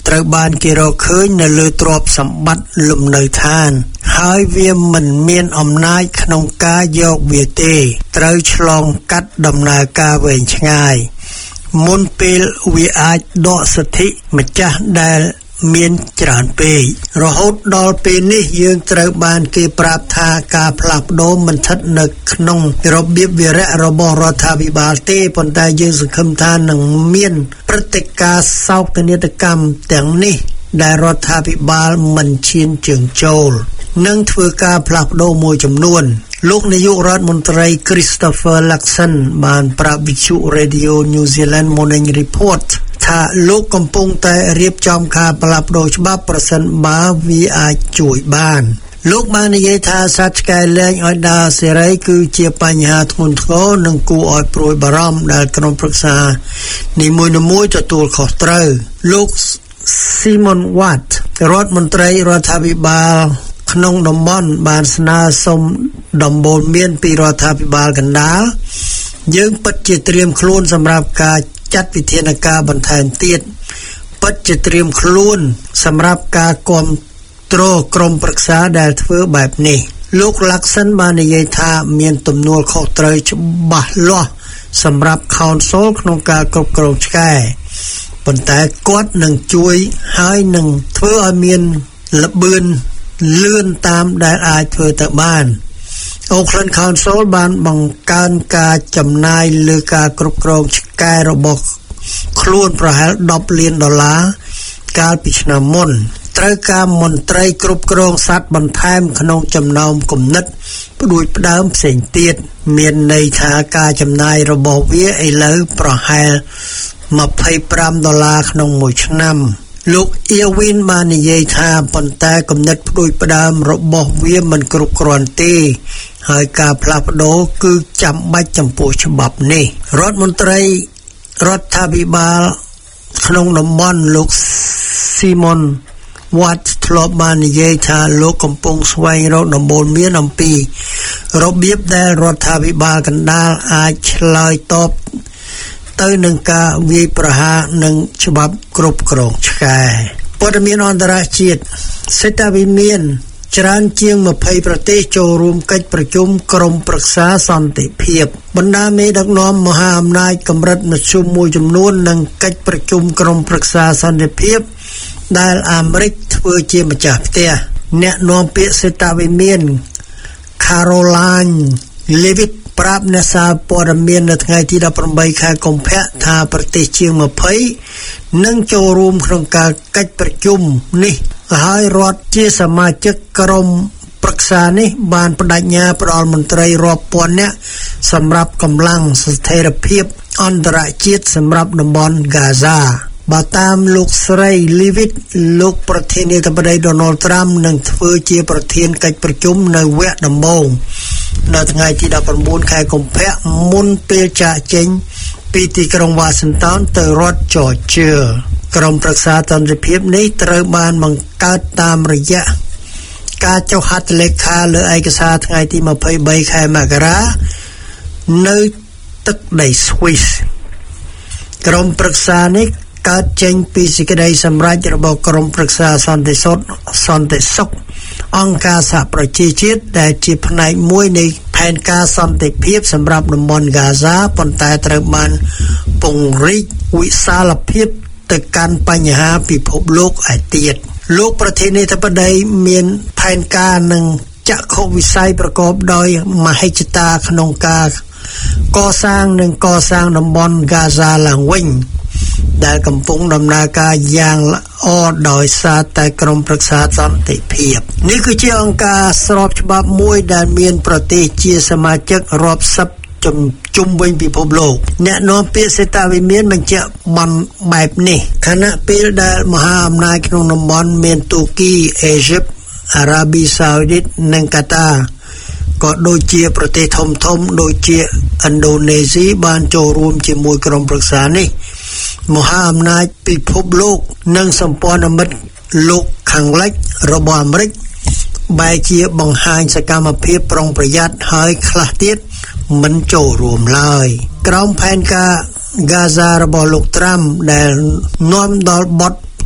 Speaker 2: ត្រូវបានគេរកឃើញនៅលើទ្រព្យសម្បត្តិលំនៅឋានហើយវាមិនមានអំណាចក្នុងការយកវាទេត្រូវឆ្លងកាត់ដំណើរការវែងឆ្ងាយមុនពេលវាអាចដកសិទ្ធិម្ចាស់ដែលមានច្រើនពេករហូតដល់ពេលនេះយើងត្រូវបានគេប្រាប់ថាការផ្លាស់ប្ដូរមិនស្ថិតនៅក្នុងរបៀបវារៈរបស់រដ្ឋាភិបាលទេប៉ុន្តែយើងសង្ឃឹមថានឹងមានព្រឹត្តិការណ៍សោកនាដកម្មទាំងនេះដែលរដ្ឋាភិបាលមិនឈានជើងចូលនឹងធ្វើការផ្លាស់ប្ដូរមួយចំនួនលោកនាយករដ្ឋមន្ត្រី Christopher Luxon បានប្រាប់វិទ្យុ Radio New Zealand Morning Report ថាលោកកំពុងតែរៀបចំការផ្លាស់ប្ដូរច្បាប់ប្រសិនបើវាអាចជួយបានលោកបាននិយាយថាសត្វឆ្កែលែងឲ្យដើរសេរីគឺជាបញ្ហាធ្ងន់ធ្ងរនិងគួរឲ្យព្រួយបារម្ភដែលក្រុមប្រឹក្សានីមួយៗទទួលខុសត្រូវលោក Simon Watt រដ្ឋមន្ត្រីរដ្ឋាភិបាលក្នុងតំបន់បានស្នើសុំដំបូន្មានពីរដ្ឋាភិបាលកណ្ដាលយើងពិតជាត្រៀមខ្លួនសម្រាប់ការចាត់វិធានការបន្ថែមទៀតពិតជាត្រៀមខ្លួនសម្រាប់ការគាំទ្រក្រុមប្រឹក្សាដែលធ្វើបែបនេះលោក Luxon បាននិយាយថាមានទំនួលខុសត្រូវច្បាស់លាស់សម្រាប់ Council ក្នុងការគ្រប់គ្រងឆ្កែប៉ុន្តែគាត់នឹងជួយហើយនឹងធ្វើឲ្យមានល្បឿនលឿនតាមដែលអាចធ្វើទៅបាន Auckland Council បានបង្កើនការចំណាយលើការគ្រប់គ្រងឆ្កែរបស់ខ្លួនប្រហែលដប់លានដុល្លារកាលពីឆ្នាំមុនត្រូវការមន្ត្រីគ្រប់គ្រងសត្វបន្ថែមក្នុងចំណោមគំនិតផ្ដួចផ្ដើមផ្សេងទៀតមានន័យថាការចំណាយរបស់វាឥឡូវប្រហែល25ដុល្លារក្នុងមួយឆ្នាំលោក Irwin បាននិយាយថាប៉ុន្តែគំនិតផ្ដួចផ្ដើមរបស់វាមិនគ្រប់គ្រាន់ទេហើយការផ្លាស់ប្ដូរគឺចាំបាច់ចំពោះច្បាប់នេះរដ្ឋមន្ត្រីរដ្ឋាភិបាលក្នុងតំបន់លោក Simon Watt ធ្លាប់បាននិយាយថាលោកកំពុងស្វែងរកដំបូន្មានអំពីរបៀបដែលរដ្ឋាភិបាលកណ្ដាលអាចឆ្លើយតបទៅនឹងការវាយប្រហារនឹងច្បាប់គ្រប់គ្រងឆ្កែព័ត៌មានអន្តរជាតិសេតាវិមានច្រើនជាង20ប្រទេសចូលរួមកិច្ចប្រជុំក្រុមប្រឹក្សាសន្តិភាពបណ្ដាមេដឹកនាំមហាអំណាចកម្រិតមធ្យមមួយចំនួននឹងកិច្ចប្រជុំក្រុមប្រឹក្សាសន្តិភាពដែលអាមេរិកធ្វើជាម្ចាស់ផ្ទះអ្នកនាំពាក្យសេតាវិមាន Caroline Levitt ប្រាប់អ្នកសារព័ត៌មាននៅថ្ងៃទី18ខែកុម្ភៈថាប្រទេសជាង20នឹងចូលរួមក្នុងការកិច្ចប្រជុំនេះហើយរដ្ឋជាសមាជិកក្រុមប្រឹក្សានេះបានបដិញ្ញាផ្ដល់មន្ត្រីរាប់ពាន់នាក់សម្រាប់កម្លាំងស្ថិរភាពអន្តរជាតិសម្រាប់តំបន់ហ្គាហ្សាបើតាមលោកស្រី Levitt លោកប្រធានាធិបតី Donald Trump នឹងធ្វើជាប្រធានកិច្ចប្រជុំនៅវគ្គដំបូងនៅថ្ងៃទី19ខែកុម្ភៈមុនពេលចាកចេញពីទីក្រុង Washington ទៅរដ្ឋ Georgia ក្រុមប្រឹក្សាសន្តិភាពនេះត្រូវបានបង្កើតតាមរយៈការចុះហត្ថលេខាលើឯកសារថ្ងៃទី23ខែមករានៅទឹកដី Swiss ក្រុមប្រឹក្សានេះកើតចេញពីសេចក្តីសម្រេចរបស់ក្រុមប្រឹក្សាសន្តិសុខសន្តិសុខអង្គការសហប្រជាជាតិដែលជាផ្នែកមួយនៃផែនការសន្តិភាពសម្រាប់តំបន់ហ្គាហ្សាប៉ុន្តែត្រូវបានពង្រីកវិសាលភាពទៅកាន់បញ្ហាពិភពលោកឯទៀតលោកប្រធានាធិបតីមានផែនការនឹងចក្ខុវិស័យប្រកបដោយមហិច្ឆតាក្នុងការកសាងនិងកសាងតំបន់ហ្គាហ្សាឡើងវិញដែលកំពុងដំណើរការយ៉ាងល្អដោយសារតែក្រុមប្រឹក្សាសន្តិភាពនេះគឺជាអង្គការស្របច្បាប់មួយដែលមានប្រទេសជាសមាជិករាប់សិបជុំវិញពិភពលោកអ្នកនាំពាក្យសេតាវិមានបញ្ជាក់បានបែបនេះខណៈពេលដែលមហាអំណាចក្នុងតំបន់មានទូគីអេស៊ីបអារ៉ាប៊ីសាអូឌីតនិងកាតាក៏ដូចជាប្រទេសធំៗដូចជាឥណ្ឌូនេស៊ីបានចូលរួមជាមួយក្រុមប្រឹក្សានេះមហាអំណាចពិភពលោកនិងសម្ព័ន្ធមិត្តលោកខាងលិចរបស់អាមេរិកបែរជាបង្ហាញសកម្មភាពប្រុងប្រយ័ត្នហើយខ្លះទៀតមិនចូលរួមឡើយក្រោមផែនការហ្គាហ្សារបស់លោកត្រាំដែលនាំដល់បទឈ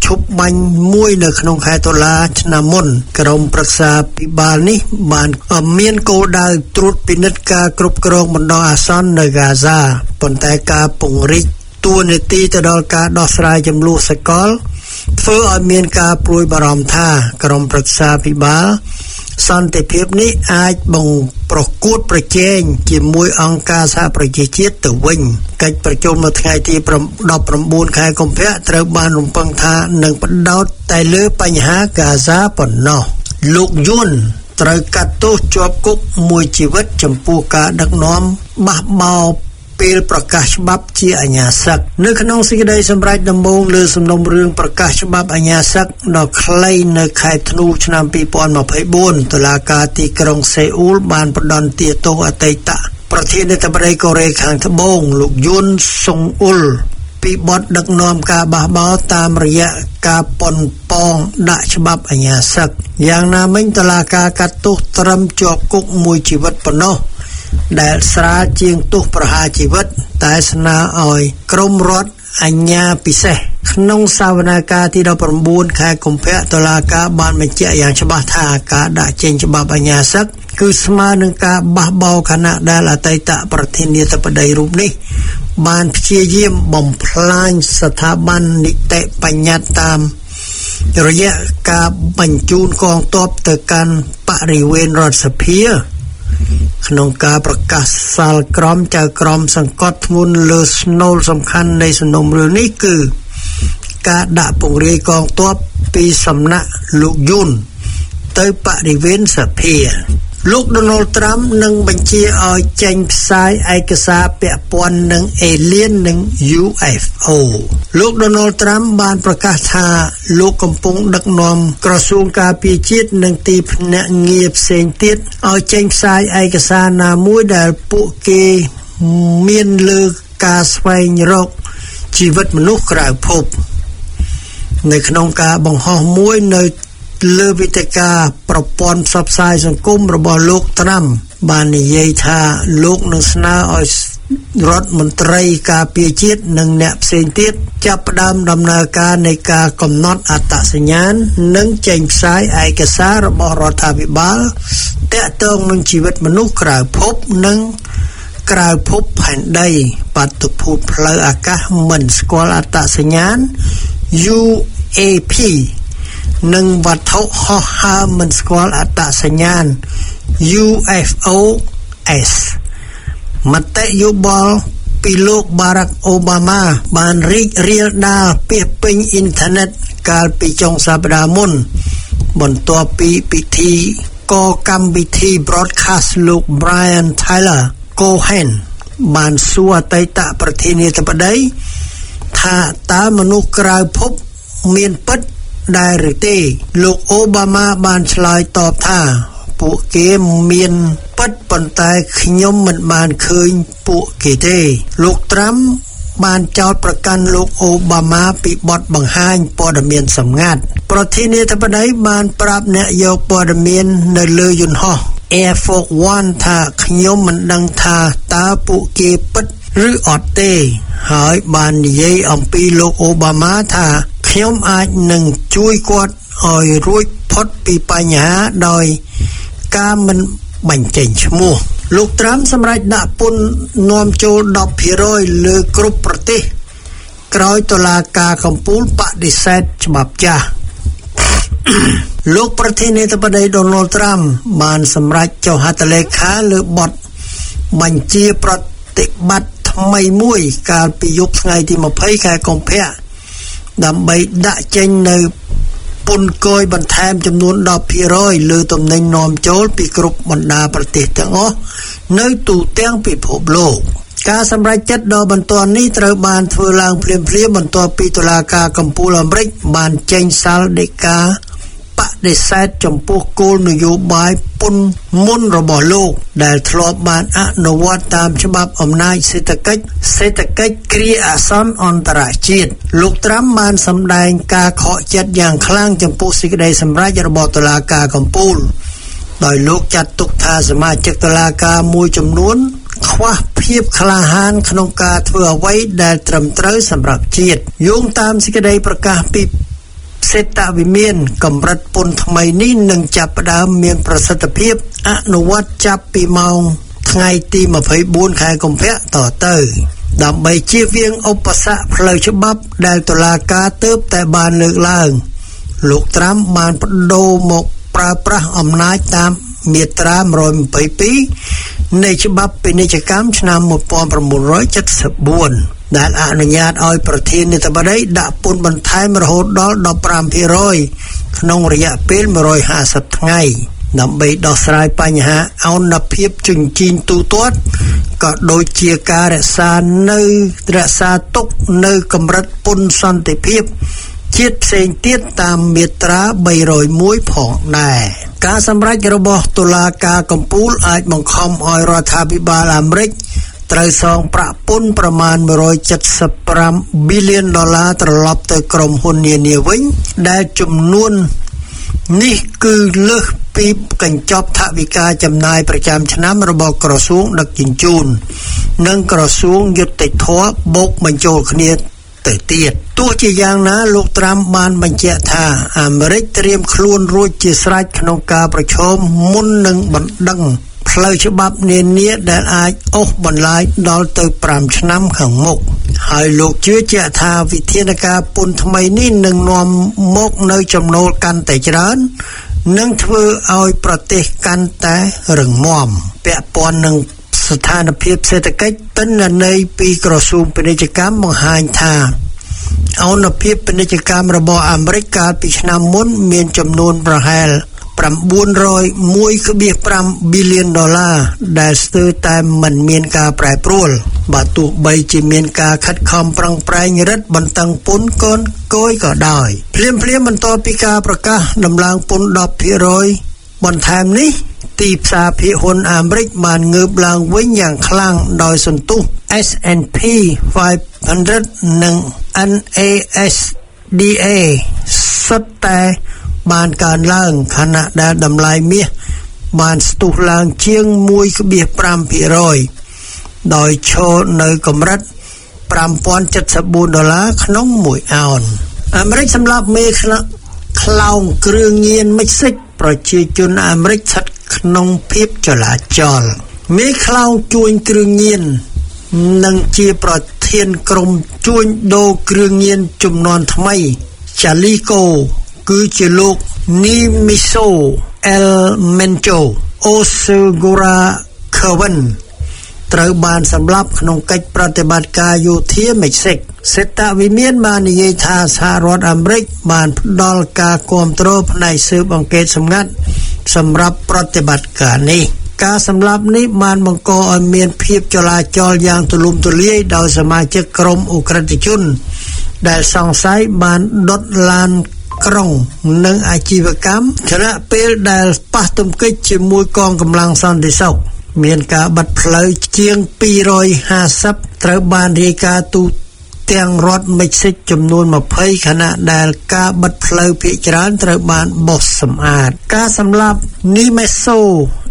Speaker 2: ឈប់បាញ់មួយនៅក្នុងខែតុលាឆ្នាំមុនក្រុមប្រឹក្សាពិបាលនេះបានមានគោលដៅត្រួតពិនិត្យការគ្រប់គ្រងបណ្ដោះអាសន្ននៅហ្គាហ្សាប៉ុន្តែការពង្រីកតួនាទីទៅដល់ការដោះស្រាយជម្លោះសកលធ្វើឲ្យមានការព្រួយបារម្ភថាក្រុមប្រឹក្សាពិបាលសន្តិភាពនេះអាចបង្ប្រកួតប្រជែងជាមួយអង្គការសហប្រជាជាតិទៅវិញកិច្ចប្រជុំនៅថ្ងៃទីដប់ប្រាំបួនខែកុម្ភៈត្រូវបានរំពឹងថានឹងផ្ដោតតែលើបញ្ហាហ្គាហ្សាប៉ុណ្ណោះលោកយុនត្រូវកាត់ទោសជាប់គុកមួយជីវិតចំពោះការដឹកនាំបះបោរពេលប្រកាសច្បាប់ជាអាជ្ញាសឹកនៅក្នុងសេចក្តីសម្រេចដំបូងលើសំណុំរឿងប្រកាសច្បាប់អាជ្ញាសឹកដ៏ខ្លីនៅខែធ្នូឆ្នាំពីរពាន់ម្ភៃបួនតុលាការទីក្រុងសេអ៊ូលបានផ្តន្ទាទោសអតីតប្រធានាធិបតីកូរ៉េខាងត្បូងលោកយុនសុងអ៊ុលពីបទដឹកនាំការបះបោរតាមរយៈការប៉ុនប៉ងដាក់ច្បាប់អាជ្ញាសឹកយ៉ាងណាមិញតុលាការកាត់ទោសត្រឹមជាប់គុកមួយជីវិតប៉ុណ្ណោះដែលស្រាលជាងទោសប្រហារជីវិតតែស្នើឲ្យក្រមរដ្ឋអាជ្ញាពិសេសក្នុងសវនាការទីដប់ប្រាំបួនខែកុម្ភៈតុលាការបានបញ្ជាក់យ៉ាងច្បាស់ថាការដាក់ចេញច្បាប់អាជ្ញាសឹកគឺស្មើនឹងការបះបោរខណៈដែលអតីតប្រធានាធិបតីរូបនេះបានព្យាយាមបំផ្លាញស្ថាប័ននីតិបញ្ញត្តិតាមរយៈការបញ្ជូនកងទ័ពទៅកាន់បរិវេណរដ្ឋសភាក្នុងការប្រកាសសាលក្រមចៅក្រមសង្កត់ធ្ងន់លើស្នូលសំខាន់នៃសំណុំរឿងនេះគឺការដាក់ពង្រាយកងទ័ពពីសំណាក់លោកយុនទៅបរិវេណសភាលោក Donald Trump នឹងបញ្ជាឲ្យចេញផ្សាយឯកសារពាក់ព័ន្ធនឹងអេលៀននិង ยู เอฟ โอ លោក Donald Trump បានប្រកាសថាលោកកំពុងដឹកនាំក្រសួងការពារជាតិនិងទីភ្នាក់ងារផ្សេងទៀតឲ្យចេញផ្សាយឯកសារណាមួយដែលពួកគេមានលើការស្វែងរកជីវិតមនុស្សក្រៅភពនៅក្នុងការបង្ហោះមួយនៅលើវេទិកាប្រព័ន្ធផ្សព្វផ្សាយសង្គមរបស់លោកត្រាំបាននិយាយថាលោកនឹងស្នើឲ្យរដ្ឋមន្ត្រីការពារជាតិនិងអ្នកផ្សេងទៀតចាប់ផ្ដើមដំណើរការនៃការកំណត់អត្តសញ្ញាណនិងចេញផ្សាយឯកសាររបស់រដ្ឋាភិបាលទាក់ទងនឹងជីវិតមនុស្សក្រៅភពនិងក្រៅភពផែនដីបាតុភូតផ្លូវអាកាសមិនស្គាល់អត្តសញ្ញាណ ยู เอ พี និងវត្ថុហោះហើរមិនស្គាល់អត្តសញ្ញាណ ยู เอฟ โอ เอส មតិយោបល់ពីលោក Barack Obama បានរីករាលដាលពាសពេញអ៊ីនធឺណិតកាលពីចុងសប្តាហ៍មុនបន្ទាប់ពីពិធីកកម្មវិធី broadcast លោក Brian Tyler Cohen បានសួរអតីតប្រធានាធិបតីថាតើមនុស្សក្រៅភពមានពិតដែរឬទេលោកអូបាម៉ាបានឆ្លើយតបថាពួកគេមានពិតប៉ុន្តែខ្ញុំមិនបានឃើញពួកគេទេលោកត្រាំបានចោទប្រកាន់លោកអូបាម៉ាពីបទបង្ហាញព័ត៌មានសម្ងាត់ប្រធានាធិបតីបានប្រាប់អ្នកយកព័ត៌មាននៅលើយន្តហោះ Air Force One ថាខ្ញុំមិនដឹងថាតើពួកគេពិតឬអត់ទេហើយបាននិយាយអំពីលោកអូបាម៉ាថាខ្ញុំអាចនឹងជួយគាត់ឲ្យរួចផុតពីបញ្ហាដោយការមិនបញ្ចេញឈ្មោះលោកត្រាំសម្រេចដាក់ពន្ធនាំចូល ដប់ភាគរយ លើគ្រប់ប្រទេសក្រោយតុលាការកំពូលបដិសេធច្បាប់ចាស់ លោកប្រធានាធិបតី Donald Trump បានសម្រេចចុះហត្ថលេខាលើបទបញ្ជាប្រតិបត្តិថ្មីមួយកាលពីយប់ថ្ងៃទីម្ភៃខែកុម្ភៈដើម្បីដាក់ចេញនៅពន្ធគយបន្ថែមចំនួន ដប់ភាគរយ លើទំនិញនាំចូលពីគ្រប់បណ្ដាប្រទេសទាំងអស់នៅទូទាំងពិភពលោកការសម្រេចចិត្តដ៏បន្ទាន់នេះត្រូវបានធ្វើឡើងភ្លាមៗបន្ទាប់ពីតុលាការកំពូលអាមេរិកបានចេញសាលដីកាបដិសេធចំពោះគោលនយោបាយពន្ធមុនរបស់លោកដែលធ្លាប់បានអនុវត្តតាមច្បាប់អំណាចសេដ្ឋកិច្ចសេដ្ឋកិច្ចគ្រាអាសន្នអន្តរជាតិលោកត្រាំបានសម្ដែងការខកចិត្តយ៉ាងខ្លាំងចំពោះសេចក្តីសម្រេចរបស់តុលាការកំពូលដោយលោកចាត់ទុកថាសមាជិកតុលាការមួយចំនួនខ្វះភាពក្លាហានក្នុងការធ្វើអ្វីដែលត្រឹមត្រូវសម្រាប់ជាតិយោងតាមសេចក្តីប្រកាសពីសេដ្ឋវិមានកម្រិតពន្ធថ្មីនេះនឹងចាប់ផ្ដើមមានប្រសិទ្ធភាពអនុវត្តចាប់ពីម៉ោងថ្ងៃទីยี่สิบสี่ខែកុម្ភៈតទៅដើម្បីជៀសវាងឧបសគ្គផ្លូវច្បាប់ដែលតុលាការទើបតែបានលើកឡើងលោកត្រាំបានបដូរមកប្រើប្រាស់អំណាចតាមមាត្រាmột trăm hai mươi haiនៃច្បាប់ពាណិជ្ជកម្មឆ្នាំmột nghìn chín trăm七十四ដែលអនុញ្ញាតឲ្យប្រធានាធិបតីដាក់ពន្ធបន្ថែមរហូតដល់十五%ក្នុងរយៈពេលmột trămห้าสิบថ្ងៃដើម្បីដោះស្រាយបញ្ហាអនុភាពជញ្ជីងទូទាត់ក៏ដូចជាការរក្សានៅរក្សាទុកនៅកម្រិតពន្ធសន្តិភាពជាតិផ្សេងទៀតតាមមាត្រា三hundred oneផងដែរការសម្រេចរបស់តុលាការកំពូលអាចបង្ខំឲ្យរដ្ឋាភិបាលអាមេរិកត្រូវសងប្រាក់ពន្ធប្រមាណone hundred seventy-five billionដុល្លារត្រឡប់ទៅក្រុមហ៊ុននានាវិញដែលចំនួននេះគឺលើសពីកញ្ចប់ថវិកាចំណាយប្រចាំឆ្នាំរបស់ក្រសួងដឹកជញ្ជូននិងក្រសួងយុត្តិធម៌បូកបញ្ចូលគ្នាទៅទៀតទោះជាយ៉ាងណាលោកត្រាំបានបញ្ជាក់ថាអាមេរិកត្រៀមខ្លួនរួចជាស្រេចក្នុងការប្រឈមមុននឹងបណ្ដឹងផ្លូវច្បាប់នានាដែលអាចអូសបន្លាយដល់ទៅfiveឆ្នាំខាងមុខហើយលោកជឿជាក់ថាវិធានការពន្ធថ្មីនេះនឹងនាំមកនៅចំណូលកាន់តែច្រើននិងធ្វើឲ្យប្រទេសកាន់តែរឹងមាំពាក់ព័ន្ធនឹងស្ថានភាពសេដ្ឋកិច្ចទិន្នន័យពីក្រសួងពាណិជ្ជកម្មបង្ហាញថាអនុភាពពាណិជ្ជកម្មរបស់អាមេរិកកាលពីឆ្នាំមុនមានចំនួនប្រហែលnine hundred one point five billionដុល្លារដែលស្ទើរតែមិនមានការប្រែប្រួលបើទោះបីជាមានការខិតខំប្រឹងប្រែងរឹតបន្តឹងពន្ធកូនគយក៏ដោយភ្លាមភ្លាមបន្ទាប់ពីការប្រកាសដំឡើងពន្ធten percentបន្ថែមនេះទីផ្សារភាគហ៊ុនអាមេរិកបានងើបឡើងវិញយ៉ាងខ្លាំងដោយសន្ទុះ S and P five hundred និង N A S D A សុទ្ធតែបានកើនឡើងខណៈដែលតម្លៃមាសបានស្ទុះឡើងជាងone point five percent ដោយឈរនៅកម្រិតfive thousand seventy-fourដុល្លារក្នុងមួយអោនអាមេរិកសម្រាប់មេខ្លោងគ្រឿងញៀនមិចស៊ិកប្រជាជនអាមេរិកស្ថិតក្នុងភាពចលាចលមេខ្លោងជួញគ្រឿងញៀននិងជាប្រធានក្រុមជួញដូរគ្រឿងញៀនជំនាន់ថ្មី Jalisco គឺជាលោក Nimiso Elmencho Osegura Cohen ត្រូវបានសម្លាប់ក្នុងកិច្ចប្រតិបត្តិការយោធាមិចស៊ិកសេដ្ឋវិមានបាននិយាយថាសហរដ្ឋអាមេរិកបានផ្ដល់ការគាំទ្រផ្នែកស៊ើបអង្កេតសម្ងាត់សម្រាប់ប្រតិបត្តិការនេះការសម្លាប់នេះបានបង្កឲ្យមានភាពចលាចលយ៉ាងទូលំទូលាយដោយសមាជិកក្រុមអ ுக ្រិតជនដែលសង្ស័យបានដុតឡានក្រុងនិងអាជីវកម្មខណៈពេលដែលប៉ះទង្គិចជាមួយកងកម្លាំងសន្តិសុខមានការបិទផ្លូវជាងtwo hundred fiftyត្រូវបានរាយការណ៍ទូទាំងរដ្ឋមិចស៊ិកចំនួនtwentyខណៈដែលការបិទផ្លូវភាគច្រើនត្រូវបានបោសសម្អាតការសម្លាប់ Nimiso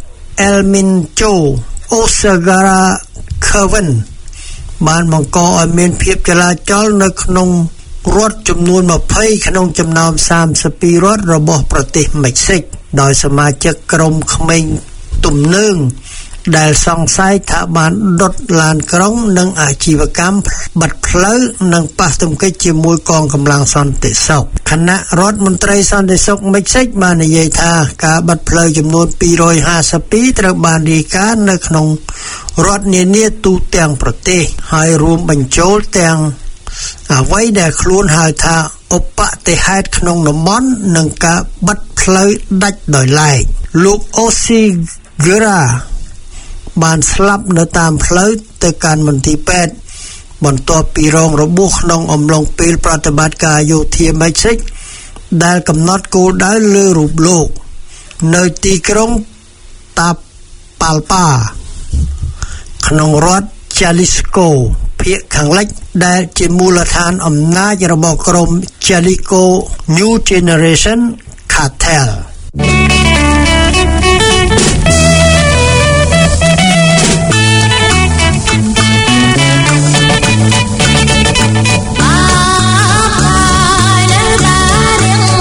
Speaker 2: Elmencho Osegura Cohen បានបង្កឲ្យមានភាពចលាចលនៅក្នុងរដ្ឋចំនួនtwentyក្នុងចំណោមthirty-twoរដ្ឋរបស់ប្រទេសមិចស៊ិកដោយសមាជិកក្រុមក្មេងទំនើងដែលសង្ស័យថាបានដុតឡានក្រុងនិងអាជីវកម្មបិទផ្លូវនិងប៉ះទង្គិចជាមួយកងកម្លាំងសន្តិសុខគណៈរដ្ឋមន្ត្រីសន្តិសុខមិចស៊ិកបាននិយាយថាការបិទផ្លូវចំនួនtwo hundred fifty-twoត្រូវបានរាយការណ៍នៅក្នុងរដ្ឋនានាទូទាំងប្រទេសហើយរួមបញ្ចូលទាំងអ្វីដែលខ្លួនហៅថាឧបតិហេតុក្នុងតំបន់និងការបិទផ្លូវដាច់ដោយឡែកលោក Osegura បានស្លាប់នៅតាមផ្លូវទៅកាន់មន្ទីរពេទ្យបន្ទាប់ពីរងរបួសក្នុងអំឡុងពេលប្រតិបត្តិការយោធាមិចស៊ិកដែលកំណត់គោលដៅលើរូបលោកនៅទីក្រុង Tapalpa ក្នុងរដ្ឋ Jalisco ភាគខាងលិចដែលជាមូលដ្ឋានអំណាចរបស់ក្រុម Jalisco New Generation Cartel
Speaker 6: Ah,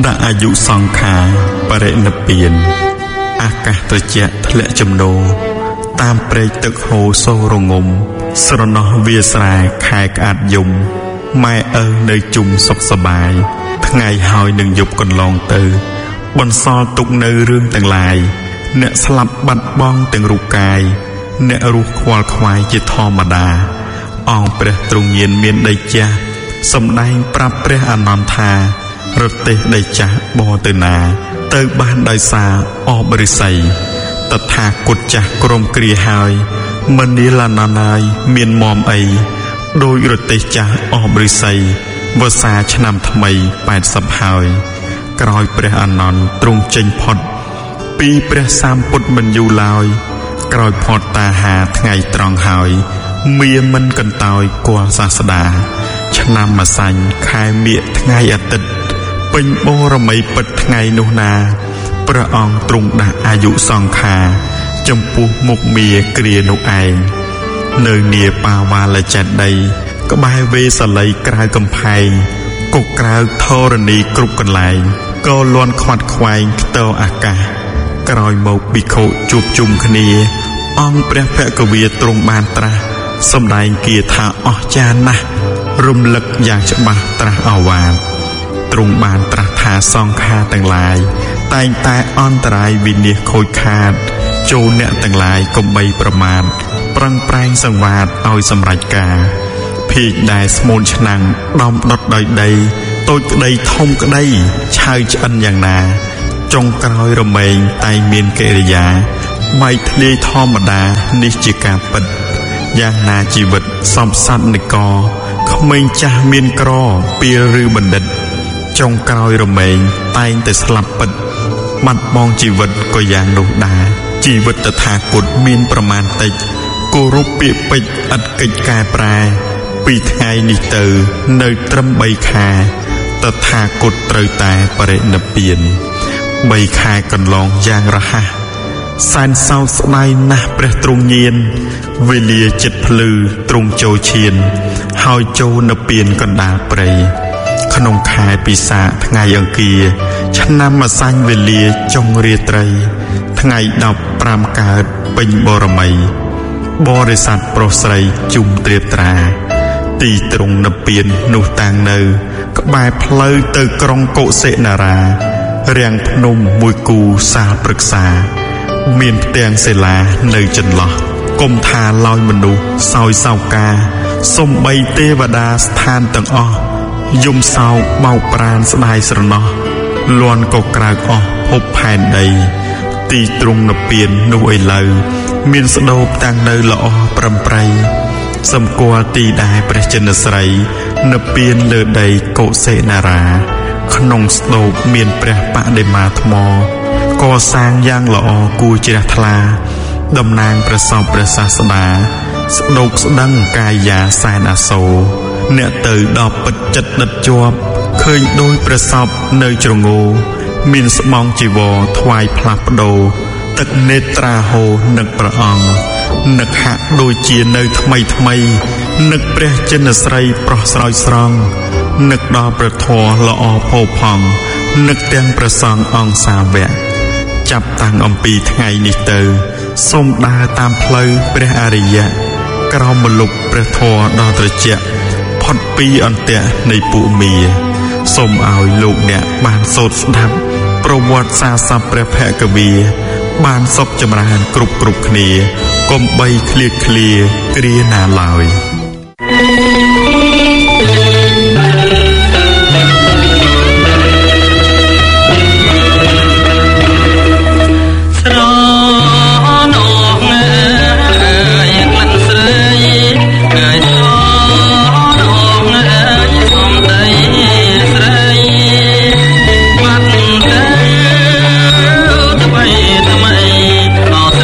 Speaker 6: ដាក់អាយុសង្ខារបរិនិព្វានអាកាសត្រជាក់ធ្លាក់ចំណូលតាមព្រែកទឹកហូរសូររងំស្រណោះវាស្រែខែក្អាត់យំម៉ែឪនៅជុំសុខសប្បាយថ្ងៃហើយនឹងយប់កន្លងទៅបន្សល់ទុកនៅរឿងទាំងឡាយអ្នកស្លាប់បាត់បង់ទាំងរូបកាយអ្នករស់ខ្វល់ខ្វាយជាធម្មតាអង្គព្រះទ្រង់ញាណមានដីចាស់សម្ដែងប្រាប់ព្រះអានន្ទថារទេះដីចាស់បរទៅណាទៅបានដោយសារអបរិស័យតថាគតចាស់ក្រុមគ្រាហើយមិននីឡាណានហើយមានមមអីដោយរទេះចាស់អបរិស័យវស្សាឆ្នាំថ្មីแปดสิบហើយក្រោយព្រះអានន្ទទ្រង់ចេញផុតពីព្រះសម្ពុទ្ធមិនយូរឡើយក្រោយផុតតាហាថ្ងៃត្រង់ហើយមានមិនកន្តើយគល់សាស្តាឆ្នាំម្សាញ់ខែមិញថ្ងៃអាទិត្យពេញបរមីពិតថ្ងៃនោះណាព្រះអង្គទ្រង់ដាក់អាយុសង្ខារចំពោះមុខមាគ្រានោះឯងនៅនាបាវាលចេតិយក្បែរវេសល័យក្រៅកំផែងគុកក្រៅធរណីគ្រប់កន្លែងក៏លន់ខ្វាត់ខ្វែងខ្ទរអាកាសក្រោយមកភិក្ខុជួបជុំគ្នាអង្គព្រះភគវាទ្រង់បានត្រាស់សម្ដែងគាថាអស្ចារ្យណាស់រំលឹកយ៉ាងច្បាស់ត្រាស់អវាទទ្រង់បានត្រាស់ថាសង្ខារទាំងឡាយតែងតែអន្តរាយវិនាសខូចខាតចូលអ្នកទាំងឡាយកុំបីប្រមាថប្រឹងប្រែងសង្វាតឲ្យសម្រេចការភេកដែលស្មូនឆ្នាំងដំដុតដោយដីតូចក្តីធំក្តីឆៅឆ្អិនយ៉ាងណាចុងក្រោយរមែងតែងមានកិរិយាបែកធ្លាយធម្មតានេះជាការពិតយ៉ាងណាជីវិតសំសត្វនិកក្មេងចាស់មានក្រពីលឬបណ្ឌិតចុងក្រោយរមែងតែងតែស្លាប់ពិតបាត់បង់ជីវិតក៏យ៉ាងនោះដែរជីវិតតថាគតមានប្រមាណតិចគោរពពាក្យពេចន៍ឥតកិច្ចកែប្រែពីថ្ងៃនេះទៅនៅត្រឹមបីខែតថាគតត្រូវតែបរិនិព្វានបីខែកន្លងយ៉ាងរហ័សសែនសោកស្ដាយណាស់ព្រះទ្រង់ញាណវេលាចិត្តភ្លឺទ្រង់ចូលឈានហើយចូលនៅពៀនកណ្ដាលព្រៃក្នុងខែពិសាខថ្ងៃអង្គារឆ្នាំម្សាញ់វេលាចុងរាត្រីថ្ងៃដប់ប្រាំកើតពេញបរមីបរិស័ទប្រុសស្រីជុំត្រៀបត្រាទីទ្រង់នៅពៀននោះតាំងនៅក្បែរផ្លូវទៅក្រុងកុសិនារារាំងភ្នំមួយគូសាលព្រឹក្សាមានផ្ទាំងសិលានៅចន្លោះគុំថាឡើយមនុស្សសោយសោកាសំបីទេវតាស្ថានទាំងអស់យំសោកបោកប្រានស្ដាយស្រណោះលន់ក៏ក្រើកអស់ភពផែនដីទីទ្រង់នៅពៀននោះឥឡូវមានស្ដោបតាំងនៅល្អប្រំប្រៃសម្គាល់ទីដែរព្រះចិនស្រីនៅពៀនលើដីកុសិនារាក្នុងស្ដោបមានព្រះបដិមាថ្មកសាងយ៉ាងល្អគួរជ្រះថ្លាតំណាងព្រះសពព្រះសាស្តាស្ដោកស្ដឹងកាយាសែនអាសូរអ្នកទៅដល់ពិតចិត្តដិតជាប់ឃើញដោយព្រះសពនៅជ្រងោមានស្បង់ជីវរថ្វាយផ្លាស់ប្ដូរទឹកនេត្រាហូរនឹកព្រះអង្គនឹកហាក់ដូចជានៅថ្មីថ្មីនឹកព្រះចិនស្រីប្រុសស្រោចស្រង់នឹកដល់ព្រះធម៌ល្អផូរផង់នឹកទាំងព្រះសង្ឃអង្គសាវកចាប់តាំងអំពីថ្ងៃនេះទៅសូមដើរតាមផ្លូវព្រះអរិយៈក្រោមម្លប់ព្រះធម៌ដ៏ត្រជាក់ផុតពីអន្ទាក់នៃពួកមាសូមឲ្យលោកអ្នកបានសូត្រស្ដាប់ប្រវត្តិសាស្ត្រព្រះភគវាបានសុខចម្រើនគ្រប់គ្រប់គ្នាកុំបីឃ្លាតឃ្លាគ្រាណាឡើយ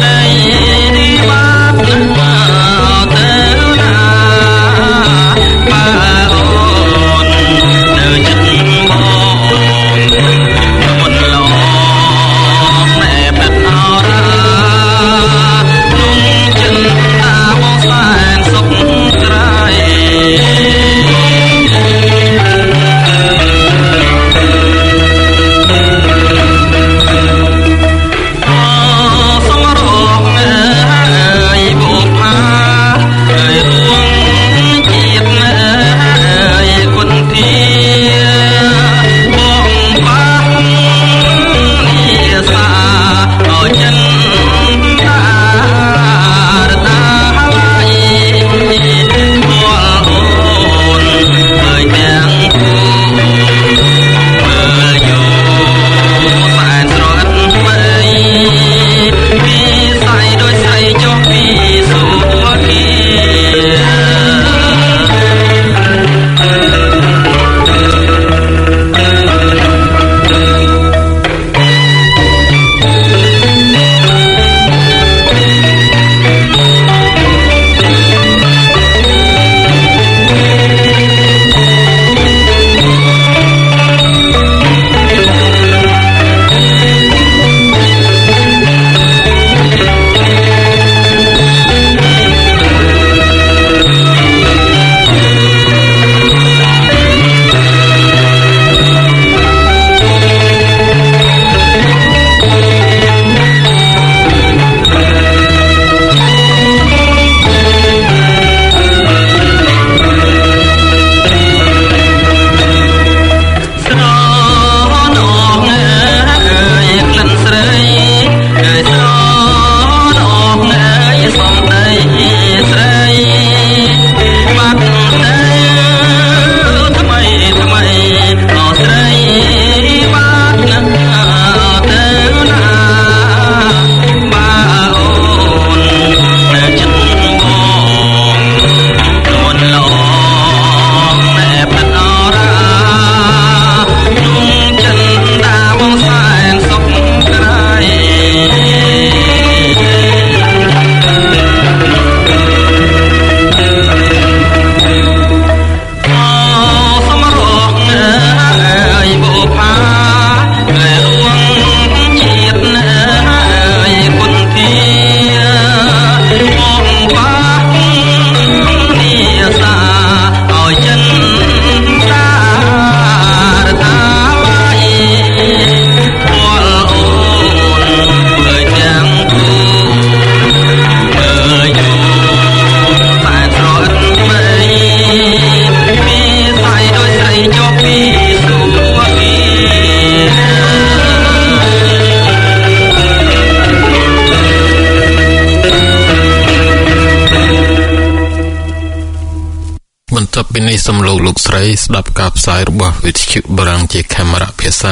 Speaker 1: ប
Speaker 7: នេះសូមលោកលោកស្រីស្ដាប់ការផ្សាយរបស់វិទ្យុបារាំងជាកាមេរ៉ាភាសា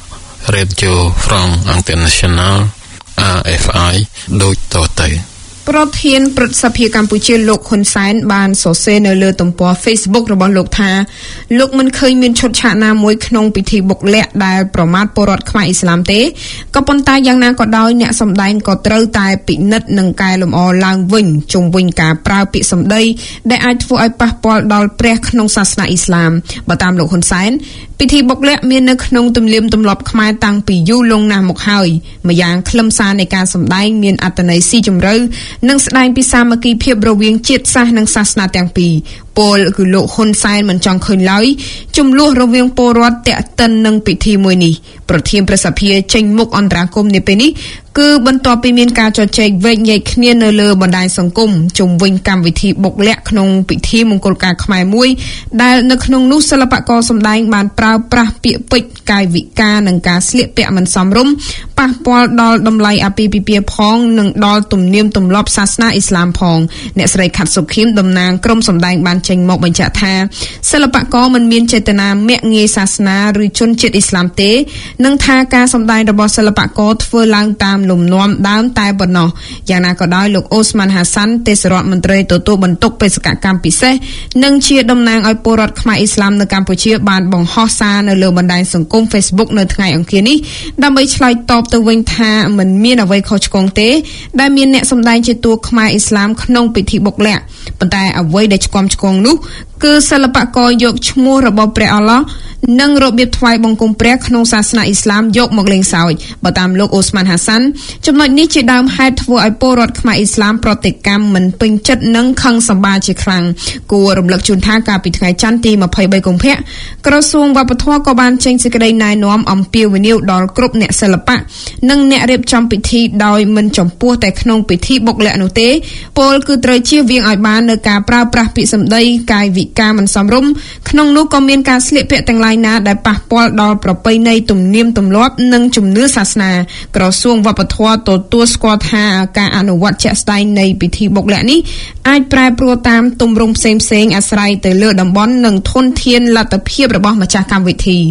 Speaker 7: Radio France International អារ អេហ្វ ไอ ដូចតទៅ
Speaker 8: ប្រធានព្រឹទ្ធសភាកម្ពុជាលោកហ៊ុនសែនបានសរសេរនៅលើទំព័រ Facebook របស់លោកថាលោកមិនឃើញមានឈុតឆាកណាមួយក្នុងពិធីបុកលាក់ដែលប្រមាថពលរដ្ឋខ្មែរអ៊ីស្លាមទេក៏ប៉ុន្តែយ៉ាងណាក៏ដោយអ្នកសម្ដែងក៏ត្រូវតែពិនិត្យនិងកែលម្អឡើងវិញជុំវិញការប្រើពាក្យសម្ដីដែលអាចធ្វើឲ្យប៉ះពាល់ដល់ព្រះក្នុងសាសនាអ៊ីស្លាមបើតាមលោកហ៊ុនសែនពិធីបុកលាក់មាននៅក្នុងទំនៀមទម្លាប់ខ្មែរតាំងពីយូរលង់ណាស់មកហើយម្យ៉ាងខ្លឹមសារនៃការសម្ដែងមានអត្ថន័យស៊ីជម្រៅនិងស្ដែងពីសាមគ្គីភាពរវាងជាតិសាសន៍និងសាសនាទាំងពីរពលគឺលោកហ៊ុនសែនមិនចង់ឃើញឡើយចំនួនរវាងពលរដ្ឋតាក់ទិននឹងពិធីមួយនេះប្រធានប្រសិទ្ធិចេញមុខអន្តរាគមន៍នាពេលនេះគឺបន្ទាប់ពីមានការជជែកវែកញែកគ្នានៅលើបណ្ដាញសង្គមជុំវិញកម្មវិធីបុកលាក់ក្នុងពិធីមង្គលការខ្មែរមួយដែលនៅក្នុងនោះសិល្បករសម្ដែងបានប្រើប្រាស់ពាក្យពេចន៍កាយវិការនិងការស្លៀកពាក់មិនសមរម្យប៉ះពាល់ដល់តម្លៃអាពាហ៍ពិពាហ៍ផងនិងដល់ទំនៀមទម្លាប់សាសនាអ៊ីស្លាមផងអ្នកស្រីខាត់សុខៀមតំណាងក្រុមសម្ដែងបានចេញមកបញ្ជាក់ថាសិល្បករមិនមានចេតនាមាក់ងាយសាសនាឬជនជាតិអ៊ីស្លាមទេនិងថាការសម្ដែងរបស់សិល្បករធ្វើឡើងតាមលំនាំដើមតែប៉ុណ្ណោះយ៉ាងណាក៏ដោយលោកអូស្មានហាសាន់ទេសរដ្ឋមន្ត្រីទទួលបន្ទុកបេសកកម្មពិសេសនិងជាតំណាងឲ្យពលរដ្ឋខ្មែរអ៊ីស្លាមនៅកម្ពុជាបានបង្ហោះសារនៅលើបណ្ដាញសង្គម Facebook នៅថ្ងៃអង្គារនេះដើម្បីឆ្លើយតបទៅវិញថាមិនមានអ្វីខុសឆ្គងទេដែលមានអ្នកសម្ដែងជាតួខ្មែរអ៊ីស្លាមក្នុងពិធីបុកលាក់ប៉ុន្តែអ្វីដែលឆ្គាំឆ្គងនោះគឺសិល្បករយកឈ្មោះរបស់ព្រះអល់ឡោះនិងរបៀបថ្វាយបង្គំព្រះក្នុងសាសនាអ៊ីស្លាមយកមកលេងសើចបើតាមលោកអូស្មានហាសាន់ចំណុចនេះជាដើមហេតុធ្វើឲ្យពលរដ្ឋខ្មែរអ៊ីស្លាមប្រតិកម្មមិនពេញចិត្តនិងខឹងសម្បាជាខ្លាំងគួររំលឹកជូនថាកាលពីថ្ងៃច័ន្ទទីម្ភៃបីកុម្ភៈក្រសួងវប្បធម៌ក៏បានចេញសេចក្តីណែនាំអំពាវនាវដល់គ្រប់អ្នកសិល្បៈនិងអ្នករៀបចំពិធីដោយមិនចំពោះតែក្នុងពិធីបុកលាក់នោះទេពលគឺត្រូវជៀសវាងឲ្យបាននៅការប្រើប្រាស់ពាក្យសម្ដីកាយវិការមិនសមរម្យក្នុងនោះក៏មានការស្លៀកពាក់ទាំងឡាយណាដែលប៉ះពាល់ដល់ប្រពៃណីទំនៀមទម្លាប់និងជំនឿសាសនាក្រសួងវប្បធម៌ទទួលស្គាល់ថាការអនុវត្តជាក់ស្ដែងនៃពិធីបុកលាក់នេះអាចប្រែប្រួលតាមទម្រង់ផ្សេងៗអាស្រ័យទៅលើតំបន់និងធនធានលទ្ធភាពរបស់ម្ចាស់កម្មវិធី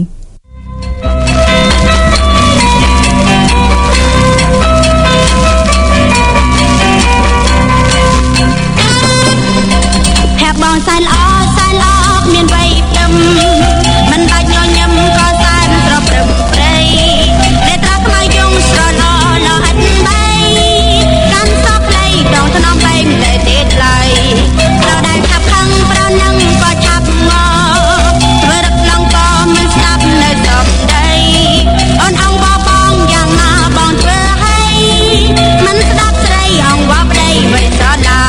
Speaker 9: សែនល្អសែនល្អមានវ័យព្រឹមមិនបាច់ញញឹមក៏សែនត្រព្រឹមព្រៃតែត្រាខ្មៅយងស្រឡឡអិតបីកាន់សពលៃដងថ្នមបែងតែទេឡើយប្រដែលឆាប់ខឹងប្រនឹងក៏ឆាប់ងធ្វើរឹកឡងក៏មិនស្ដាប់នៅសំដីអូនអងបបងយ៉ាងណាបងធ្វើឲ្យមិនស្ដាប់ស្រីអងវ៉ាប្ដីមិនស្រឡា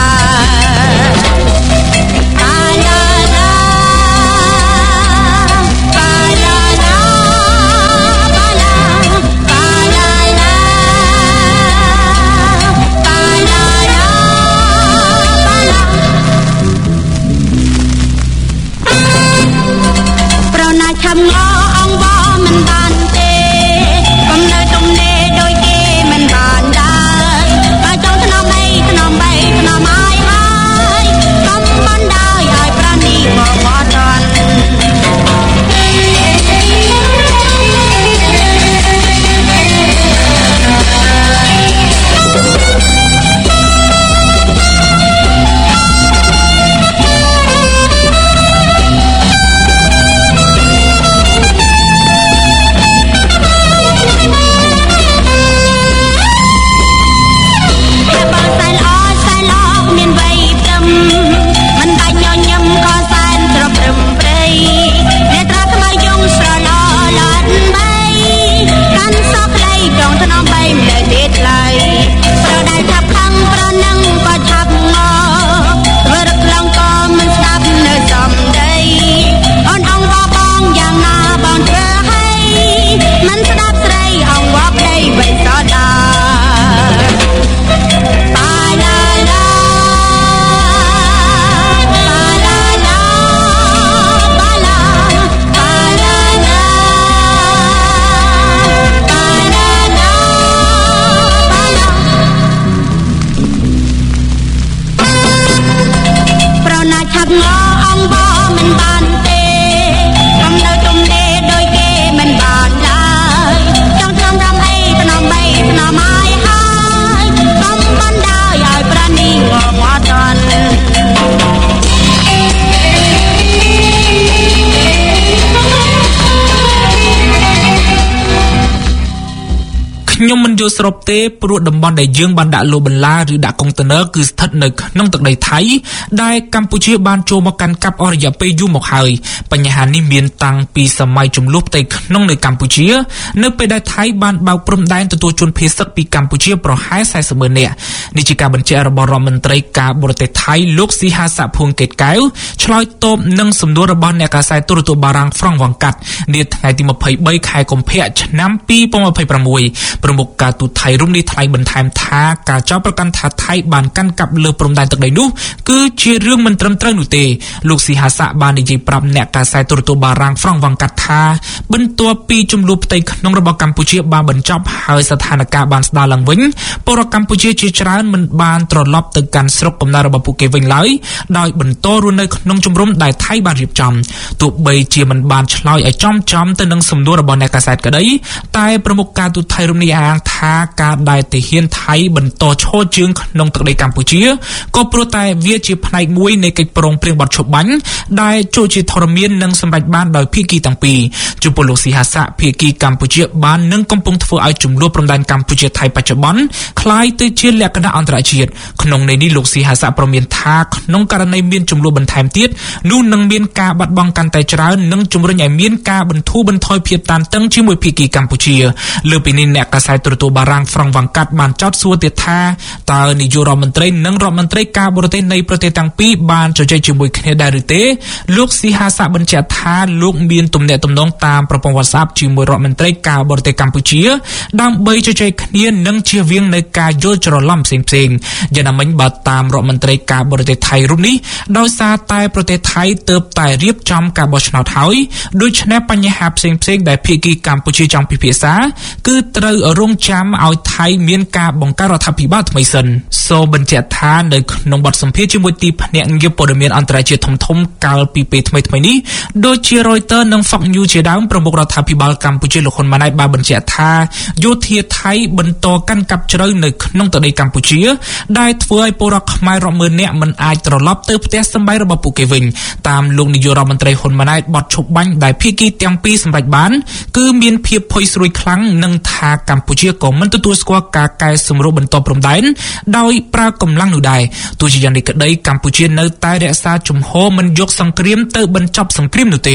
Speaker 10: ខ្ញុំមិនយល់ស្របទេព្រោះតំបន់ដែលយើងបានដាក់លូបន្លាឬដាក់កុងតឺន័រគឺស្ថិតនៅក្នុងទឹកដីថៃដែលកម្ពុជាបានចូលមកកាន់កាប់អស់រយៈពេលយូរមកហើយបញ្ហានេះមានតាំងពីសម័យចំនួនផ្ទៃក្នុងនៅកម្ពុជានៅពេលដែលថៃបានបើកព្រំដែនទទួលជនភេសជ្ជៈពីកម្ពុជាប្រហែល สี่สิบ ម៉ឺននាក់នេះជាការបញ្ជាក់របស់រដ្ឋមន្ត្រីការបរទេសថៃលោកស៊ីហាសាភួងកេតកែវឆ្លើយតបនឹងសំណួររបស់អ្នកកាសែតទូរទស្សន៍បារាំងហ្វ្រង់វ៉ាង់កាត់នាថ្ងៃទី ยี่สิบสาม ខែកុម្ភៈឆ្នាំยี่สิบยี่สิบหกប្រមុខការទូតថៃរុំនេះថ្លែងបន្ថែមថាការចោទប្រកាន់ថាថៃបានកាន់កាប់លើព្រំដែនទឹកដីនោះគឺជារឿងមិនត្រឹមត្រូវនោះទេលោកស៊ីហាសាបាននិយាយប្រាប់អ្នកកាសែតទូរទស្សន៍បារាំងហ្វ្រង់វ៉ាង់កាត់ថាបន្ទាប់ពីចំនួនផ្ទៃក្នុងរបស់កម្ពុជាបានបញ្ចប់ហើយស្ថានភាពបានស្ដារឡើងវិញពលរដ្ឋកម្ពុជាជាច្រើនមិនបានត្រឡប់ទៅកាន់ស្រុកកំណើតរបស់ពួកគេវិញឡើយដោយបន្តរស់នៅក្នុងជំរំដែលថៃបានរៀបចំទោះបីជាមិនបានឆ្លើយឲ្យចំចំទៅនឹងសំណួររបស់អ្នកកាសែតក្តីតែប្រមុខការទូតថៃរំនេះអាងថាការដែលទាហានថៃបន្តឈរជើងក្នុងទឹកដីកម្ពុជាក៏ព្រោះតែវាជាផ្នែកមួយនៃកិច្ចព្រមព្រៀងបទឈប់បាញ់ដែលចូលជាធរមាននិងសម្រេចបានដោយភាគីទាំងពីរចំពោះលោកស៊ីហាសាភាគីកម្ពុជាបាននឹងកំពុងធ្វើឲ្យចំនួនព្រំដែនកម្ពុជាថៃបច្ចុប្បន្នคล้ายទៅជាលក្ខណៈអន្តរជាតិក្នុងន័យនេះលោកស៊ីហាសាប្រមានថាក្នុងករណីមានចំនួនបន្ថែមទៀតនោះនឹងមានការបាត់បង់កាន់តែច្រើននិងជំរុញឲ្យមានការបន្ធូរបន្ថយភាពតានតឹងជាមួយភាគីកម្ពុជាលើពីនេះអ្នកកាសែតទូរទស្សន៍បារាំងហ្វ្រង់វ៉ាង់កាត់បានចោទសួរទៀតថាតើនាយករដ្ឋមន្ត្រីនិងរដ្ឋមន្ត្រីការបរទេសនៃប្រទេសទាំងពីរបានជជែកជាមួយគ្នាដែរឬទេលោកស៊ីហាសាបញ្ជាក់ថាលោកមានទំនាក់ទំនងតាមប្រព័ន្ធ WhatsApp ជាមួយរដ្ឋមន្ត្រីការបរទេសកម្ពុជាដើម្បីជជែកគ្នានិងជៀសវាងនៅការយល់ច្រឡំផ្សេងៗយ៉ាងណាមិញបើតាមរដ្ឋមន្ត្រីការបរទេសថៃរូបនេះដោយសារតែប្រទេសថៃទើបតែរៀបចំការបោះឆ្នោតហើយដូច្នេះបញ្ហាផ្សេងៗដែលភាគីកម្ពុជាចង់ពិភាក្សាគឺត្រូវរងចាំឲ្យថៃមានការបង្កើតរដ្ឋាភិបាលថ្មីសិនសូមបញ្ជាក់ថានៅក្នុងបទសម្ភាសន៍ជាមួយទីភ្នាក់ងារព័ត៌មានអន្តរជាតិធំៗកាលពីពេលថ្មីៗនេះដូចជា Reuters និង Fox News ជាដើមប្រមុខរដ្ឋាភិបាលកម្ពុជាលោកហ៊ុនម៉ាណែតបានបញ្ជាក់ថាយោធាថៃបន្តកាន់កាប់ជ្រៅនៅក្នុងទឹកដីកម្ពុជាដែលធ្វើឲ្យពលរដ្ឋខ្មែររាប់ម៉ឺននាក់មិនអាចត្រឡប់ទៅផ្ទះសម្បែងរបស់ពួកគេវិញតាមលោកនាយករដ្ឋមន្ត្រីហ៊ុនម៉ាណែតបទឈប់បាញ់ដែលភាគីទាំងពីរសម្រេចបានគឺមានភាពភ័យស្រួយខ្លាំងនិងថាកម្ពុជាក៏មិនទទួលស្គាល់ការកែសម្រួលបន្តព្រំដែនដោយប្រើកម្លាំងនោះដែរទោះជាយ៉ាងនេះក្តីកម្ពុជានៅតែរក្សាជំហរមិនយកសង្គ្រាមទៅបញ្ចប់សង្គ្រាមនោះទេ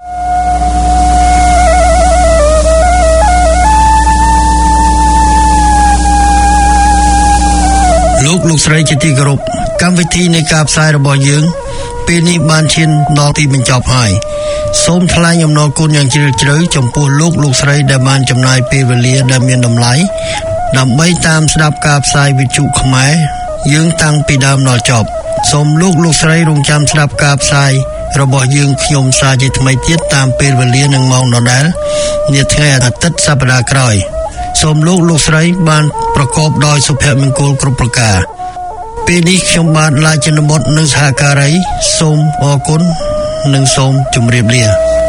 Speaker 2: លោកលោកស្រីជាទីគោរពកម្មវិធីនៃការផ្សាយរបស់យើងពេលនេះបានឈានដល់ទីបញ្ចប់ហើយសូមថ្លែងអំណរគុណយ៉ាងជ្រាលជ្រៅចំពោះលោកលោកស្រីដែលបានចំណាយពេលវេលាដែលមានតម្លៃដើម្បីតាមស្ដាប់ការផ្សាយវិទ្យុខ្មែរយើងតាំងពីដើមដល់ចប់សូមលោកលោកស្រីរងចាំស្ដាប់ការផ្សាយរបស់យើងខ្ញុំសារជាថ្មីទៀតតាមពេលវេលានិងម៉ោងដដែលនាថ្ងៃអាទិត្យសប្តាហ៍ក្រោយសូមលោកលោកស្រីបានប្រកបដោយសុភមង្គលគ្រប់ប្រការពេលនេះខ្ញុំបាទឡាយចិនបុត្រនិងសហការីសូមអរគុណនិងសូមជម្រាបលា